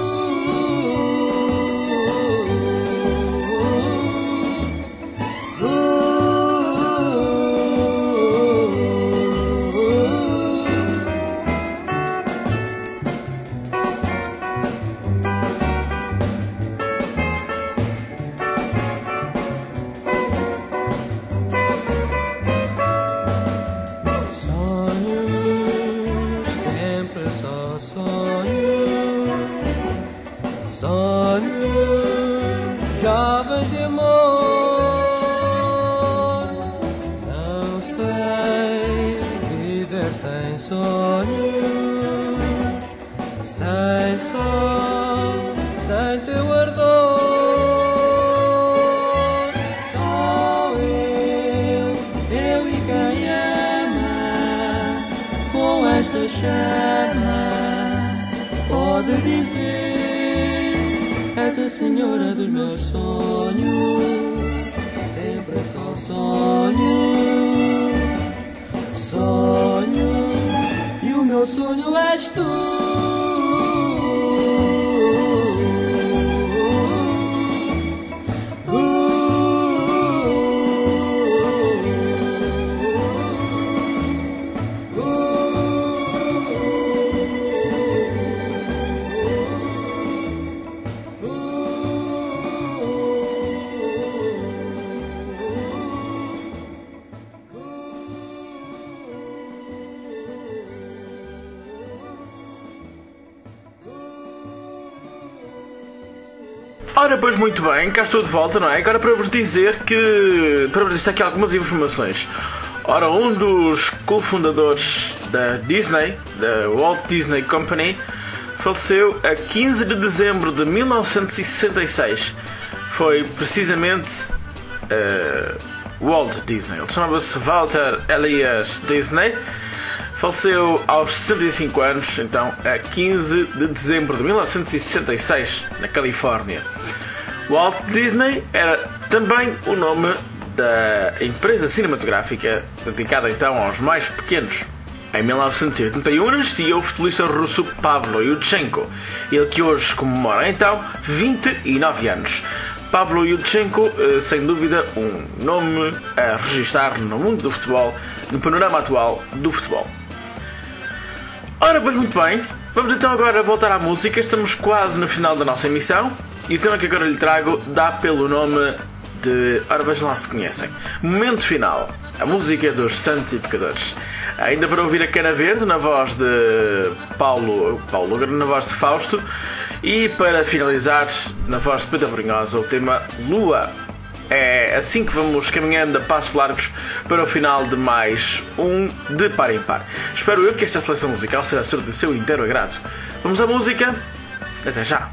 Pode dizer: és a senhora dos meus sonhos, sempre só sonho. Sonho, e o meu sonho és tu. Ora, pois muito bem, cá estou de volta, não é? Agora para vos dizer que... para vos dizer aqui algumas informações. Ora, um dos cofundadores da Disney, da Walt Disney Company, faleceu a quinze de dezembro de mil novecentos e sessenta e seis. Foi precisamente uh, Walt Disney. Ele chamava-se Walter Elias Disney. Faleceu aos sessenta e cinco anos, então, a quinze de dezembro de mil novecentos e sessenta e seis, na Califórnia. Walt Disney era também o nome da empresa cinematográfica dedicada então aos mais pequenos. Em mil novecentos e oitenta e um nascia o futebolista russo Pavlo Yurchenko, ele que hoje comemora então vinte e nove anos. Pavlo Yurchenko, sem dúvida, um nome a registar no mundo do futebol, no panorama atual do futebol. Ora, pois muito bem, vamos então agora voltar à música. Estamos quase no final da nossa emissão e o tema que agora lhe trago dá pelo nome de... Ora, vejam lá se conhecem. Momento Final, a música dos Santos e Pecadores. Ainda para ouvir a Cana Verde na voz de Paulo, Paulo na voz de Fausto, e para finalizar na voz de Pedro Brunhosa o tema Lua. É assim que vamos caminhando a passos largos para o final de mais um de Par em Par. Espero eu que esta seleção musical seja do seu inteiro agrado. Vamos à música, até já!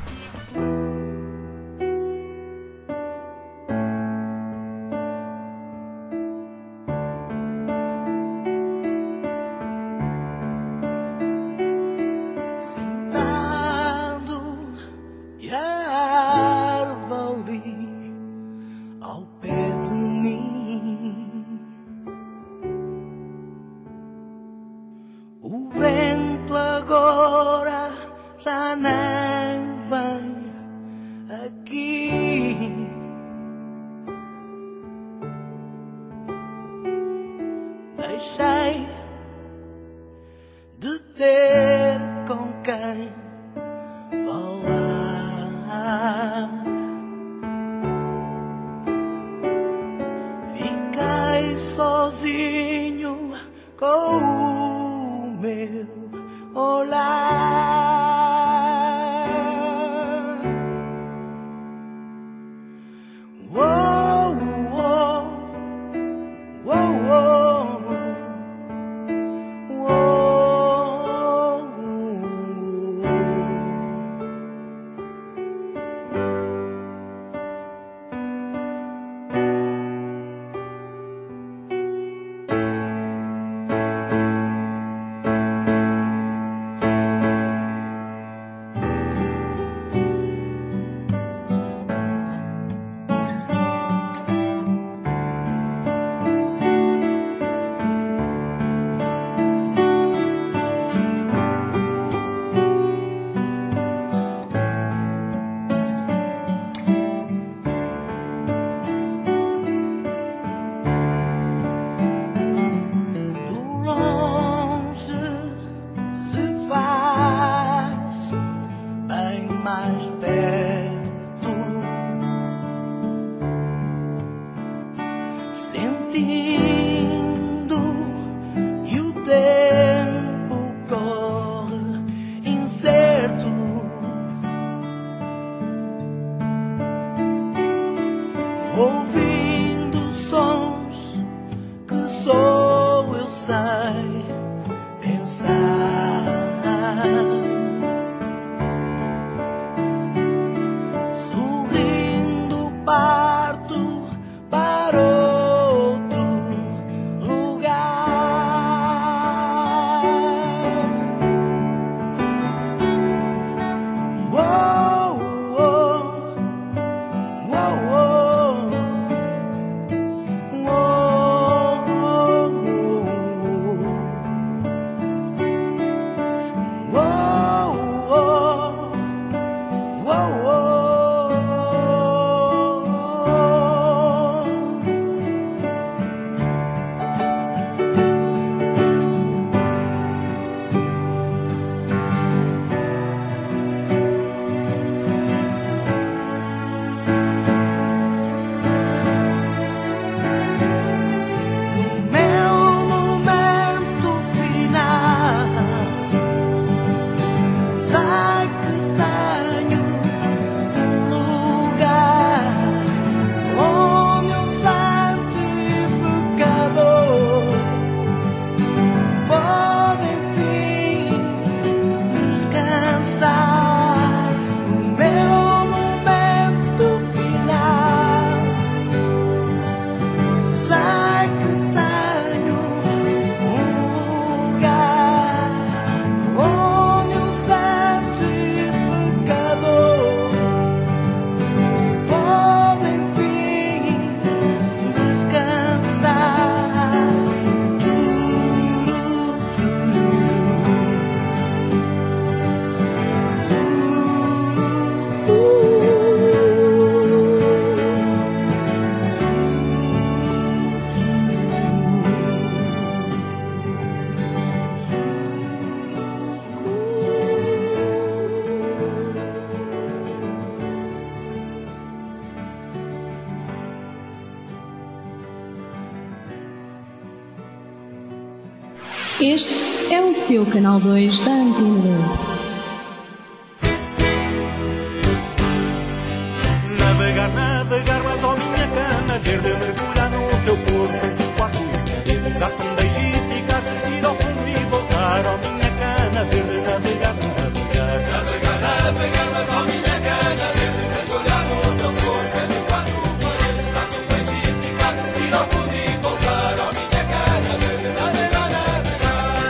Deixei de ter com quem falar. Fiquei sozinho com o meu olhar. Oh, oh, oh, oh. Ouvindo sons que só eu sei pensar, sorrindo parto para outro Este é o seu canal dois da Antena dois. Navegar, navegar, mas ó minha cana verde, mergulhar no teu corpo entre quatro paredes, dar-te um beijo e ficar, ir ao fundo e voltar, ó minha cana verde, navegar, navegar, navegar, navegar, mas ó minha cana verde, mergulhar no teu corpo entre quatro paredes, dar-te um beijo e ficar, ir ao fundo e voltar, ó minha cana verde, navegar, navegar.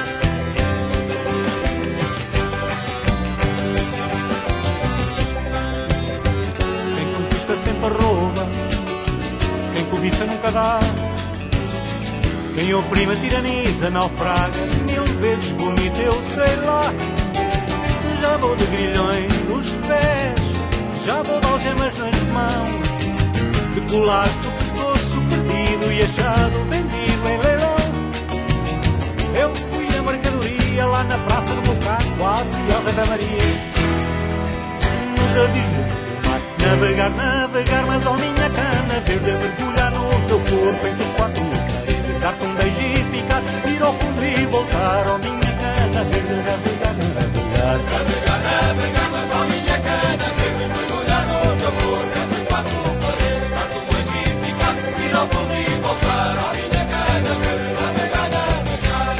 Quem conquista sempre rouba, quem cobiça nunca dá, quem oprime tiraniza, naufraga, mil vezes vomita, eu sei lá. Já vou de grilhões nos pés, já vou de algemas nas mãos, de colares do pescoço perdido e achado vendido em leilão. Eu fui a mercadoria lá na praça do Bocado, quase ao Zé da Maria, nos abismos do mar. Navegar, navegar, mas ó minha cana verde, mergulhar no teu corpo entre quatro paredes, dar-te um beijo e ficar, ir ao fundo e voltar, ó minha cana verde, navegar, navegar, navegar, navegar, mas ó minha cana verde, mergulhar no teu corpo entre quatro paredes, dar-te um beijo e ficar, ir ao fundo e voltar, ó minha cana verde, navegar, navegar.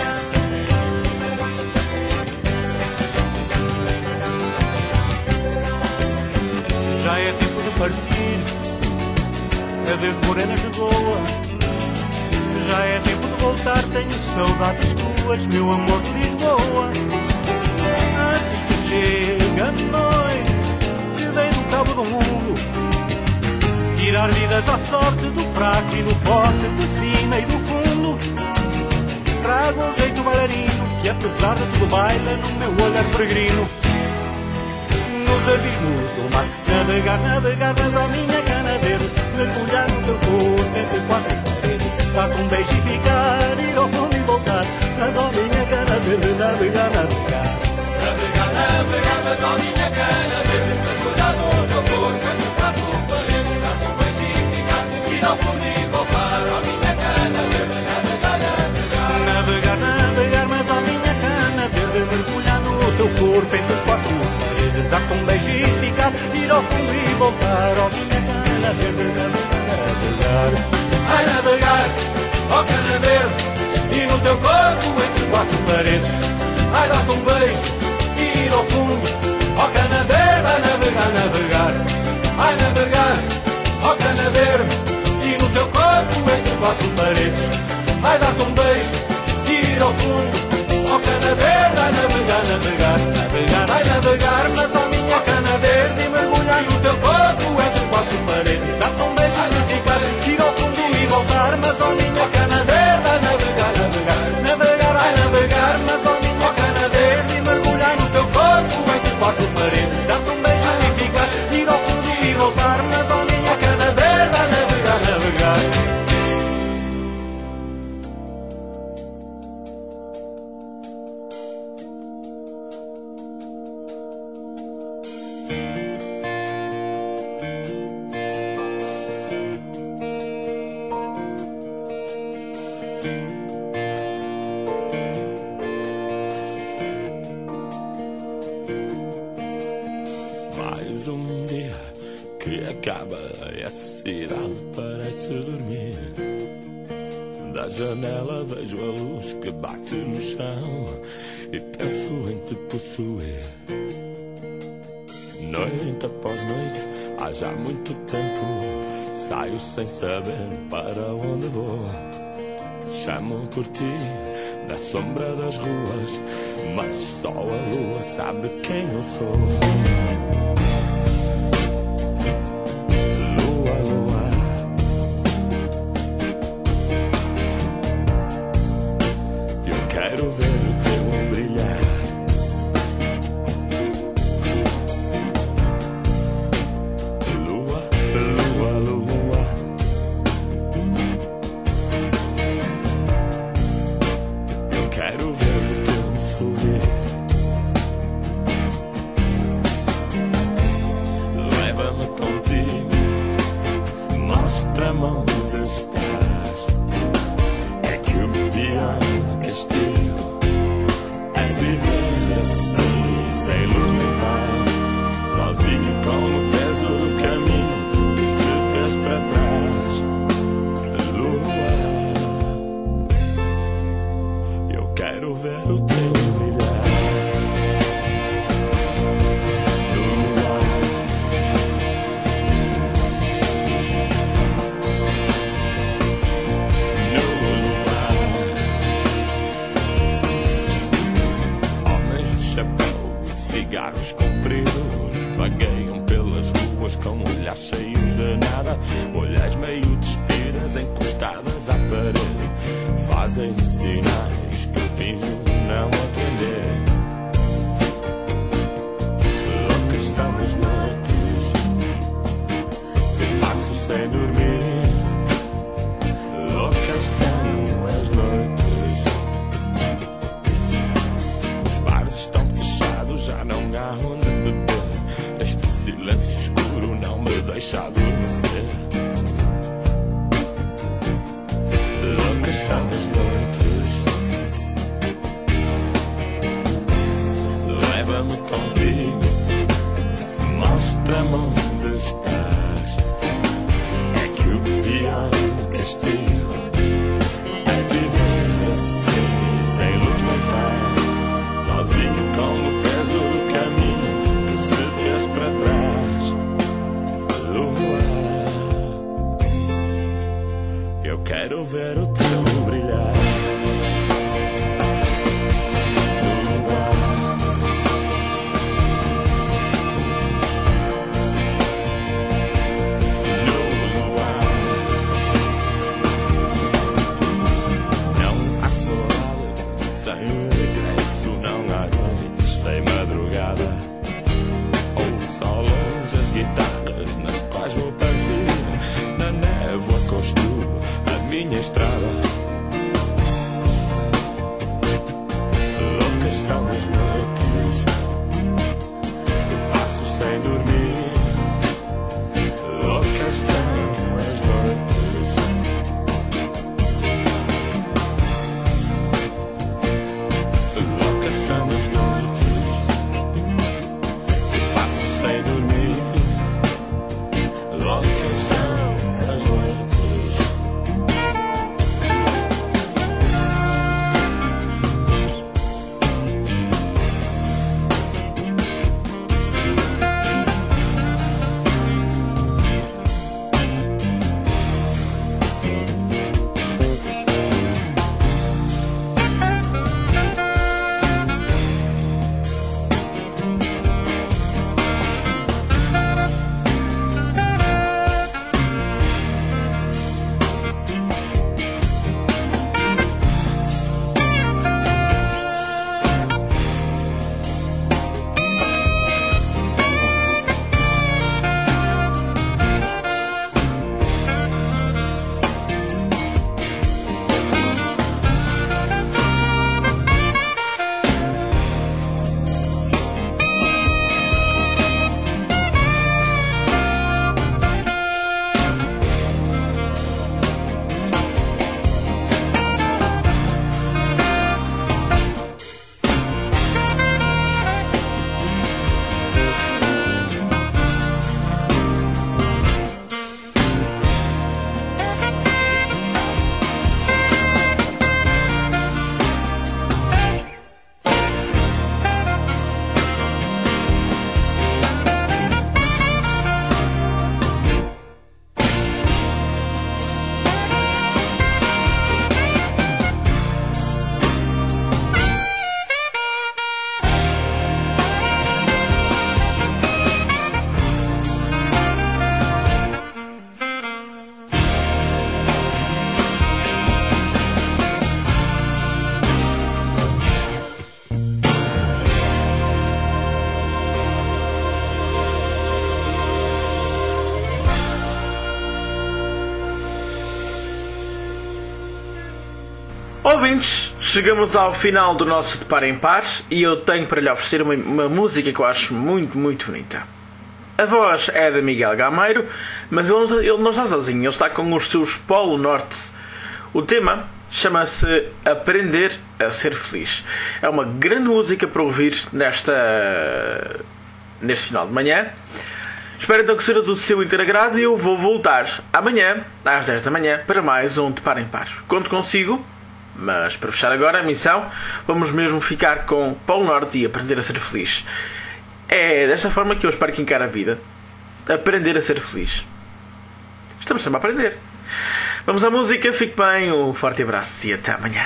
Já é tempo de partir, adeus morenas de Goa. Já é tempo de voltar, tenho saudades tuas, meu amor de Lisboa. Antes que chegue a noite, te dei no cabo do mundo, tirar vidas à sorte do fraco e do forte, de cima e do fundo. Trago um jeito bailarino, que apesar de tudo baila no meu olhar peregrino. Nos abismos do mar, navegar, navegar, mas a minha cana verde, mergulhar no teu corpo entre quatro paredes, dar-te um beijo e ficar, ir ao fundo e voltar, mas a minha cana verde, navegar, navegar, navegar, navegar, mas a minha cana verde, mergulhar no teu corpo entre quatro paredes, dar-te um beijo e ficar, ir ao fundo e voltar, a minha cana verde, navegar, navegar, navegar, navegar, mas a minha cana verde, mergulhar no teu corpo entre quatro paredes, dar-te um beijo e ficar, ir ao fundo e voltar, ó minha cana verde, navegar, navegar. Ai navegar, ó cana verde, e no teu corpo entre quatro paredes, ai dar-te um beijo e ir ao fundo, ó cana verde, ai navegar, navegar. Ai navegar, ó cana verde, e no teu corpo entre quatro paredes, ai dar-te um beijo e ir ao fundo, ó cana verde, ai navegar, navegar, navegar, ai navegar, mas ó minha cana verde, e mergulhar no teu corpo entre quatro paredes, dar-te um beijo e ficar, ir ao fundo e voltar, mas ó minha cana verde, ai navegar, navegar, navegar, ai navegar, mas ó minha cana verde, e mergulhar no teu corpo entre quatro paredes, dar-te um beijo e ficar, ir ao fundo e voltar, mas ó minha cana verde, ai navegar, navegar. Mais um dia que acaba e a cidade parece dormir. Da janela vejo a luz que bate no chão e penso em te possuir. Noite após noite, há já muito tempo, saio sem saber para onde vou. Chamam por ti na sombra das ruas, mas só a lua sabe quem eu sou. Lua, lua, eu quero ver o teu brilhar. Lua, lua, lua, eu quero ver o teu sorrir. nada. Olhas meio despidas, encostadas à parede, fazem sinais que eu finjo não atender. Loucas são as noites que passo sem dormir. Loucas são as noites. Os bares estão fechados, já não há onde beber. Este silêncio escuro não me deixa adormecer. Loucas são as noites. Leva-me contigo, mostra-me onde estás. É que o pior castigo é viver assim, sem luz nem paz, sozinho com o peso do caminho que se vês para trás. Lua, eu quero ver o teu brilhar. Guitarras nas quais vou partir, na névoa construo a minha estrada. Loucas são as noites que passo sem dormir. Loucas são as noites. Loucas são as noites que passo sem dormir. Loucas são as noites. Ouvintes, chegamos ao final do nosso De Par em Par e eu tenho para lhe oferecer uma, uma música que eu acho muito, muito bonita. A voz é de Miguel Gameiro, mas ele, ele não está sozinho, ele está com os seus Polo Norte. O tema chama-se Aprender a Ser Feliz. É uma grande música para ouvir nesta, neste final de manhã. Espero então que seja do seu inteiro agrado e eu vou voltar amanhã, às dez da manhã, para mais um De Par em Par. Conto consigo. Mas para fechar agora a missão, vamos mesmo ficar com Polo Norte e Aprender a Ser Feliz. É desta forma que eu espero que encare a vida. Aprender a ser feliz. Estamos sempre a aprender. Vamos à música, fique bem, um forte abraço e até amanhã.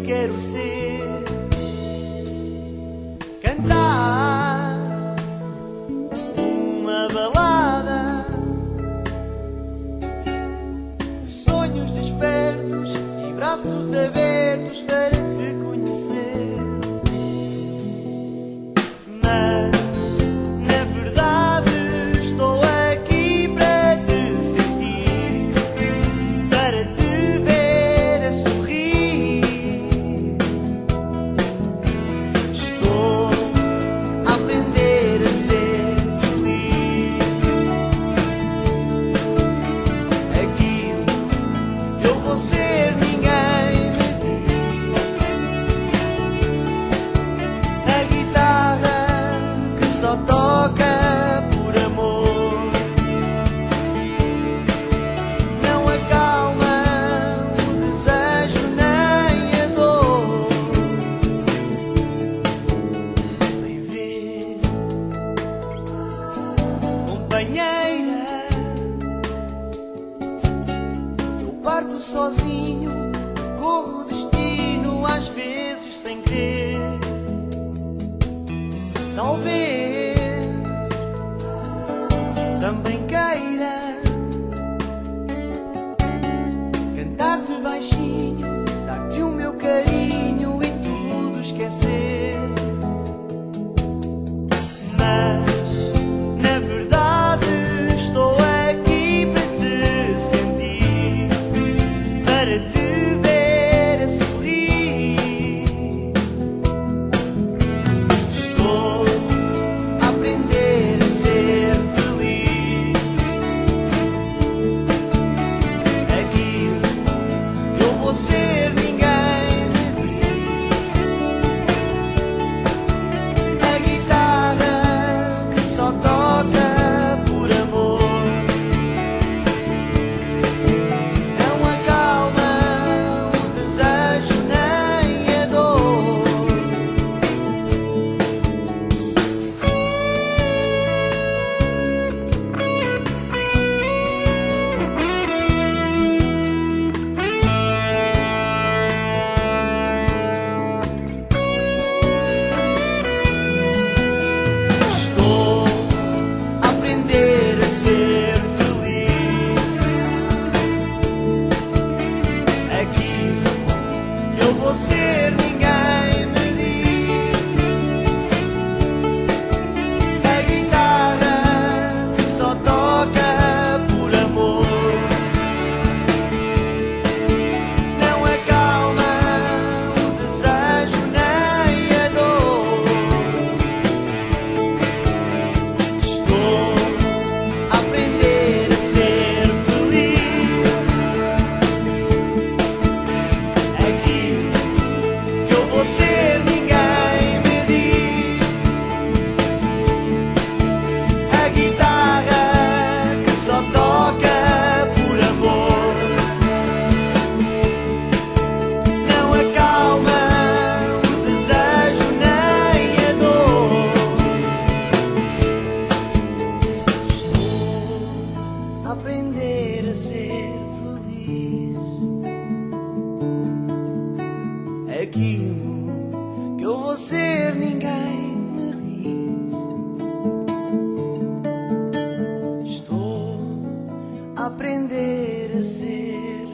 quero ser. Cantar uma balada de sonhos despertos e braços abertos para te conhecer. Mas na verdade estou aqui para te sentir, para te ver a sorrir. Estou a aprender a ser feliz. Aquilo que eu vou ser ninguém me diz. A guitarra que só toca por amor não acalma o desejo nem a dor. Vem ver, companheira, eu parto sozinho, corro o destino às vezes sem querer. Talvez também queira cantar-te baixinho, dar-te o meu carinho e tudo esquecer. Mas na verdade estou aqui para te sentir, para te ver a sorrir. Estou a aprender a ser feliz. Aquilo que eu vou ser ninguém me diz. A guitarra que só toca por amor não acalma o desejo nem a dor. Estou a aprender a ser feliz. Aquilo que eu vou ser ninguém me diz. A guitarra que só toca por amor não acalma o desejo nem a dor. Estou a aprender a ser feliz. Aquilo que eu vou ser ninguém me diz. A guitarra que só toca por amor não acalma o desejo nem a dor. Estou a aprender a ser feliz. Aquilo que eu vou ser ninguém me diz. Estou a aprender a ser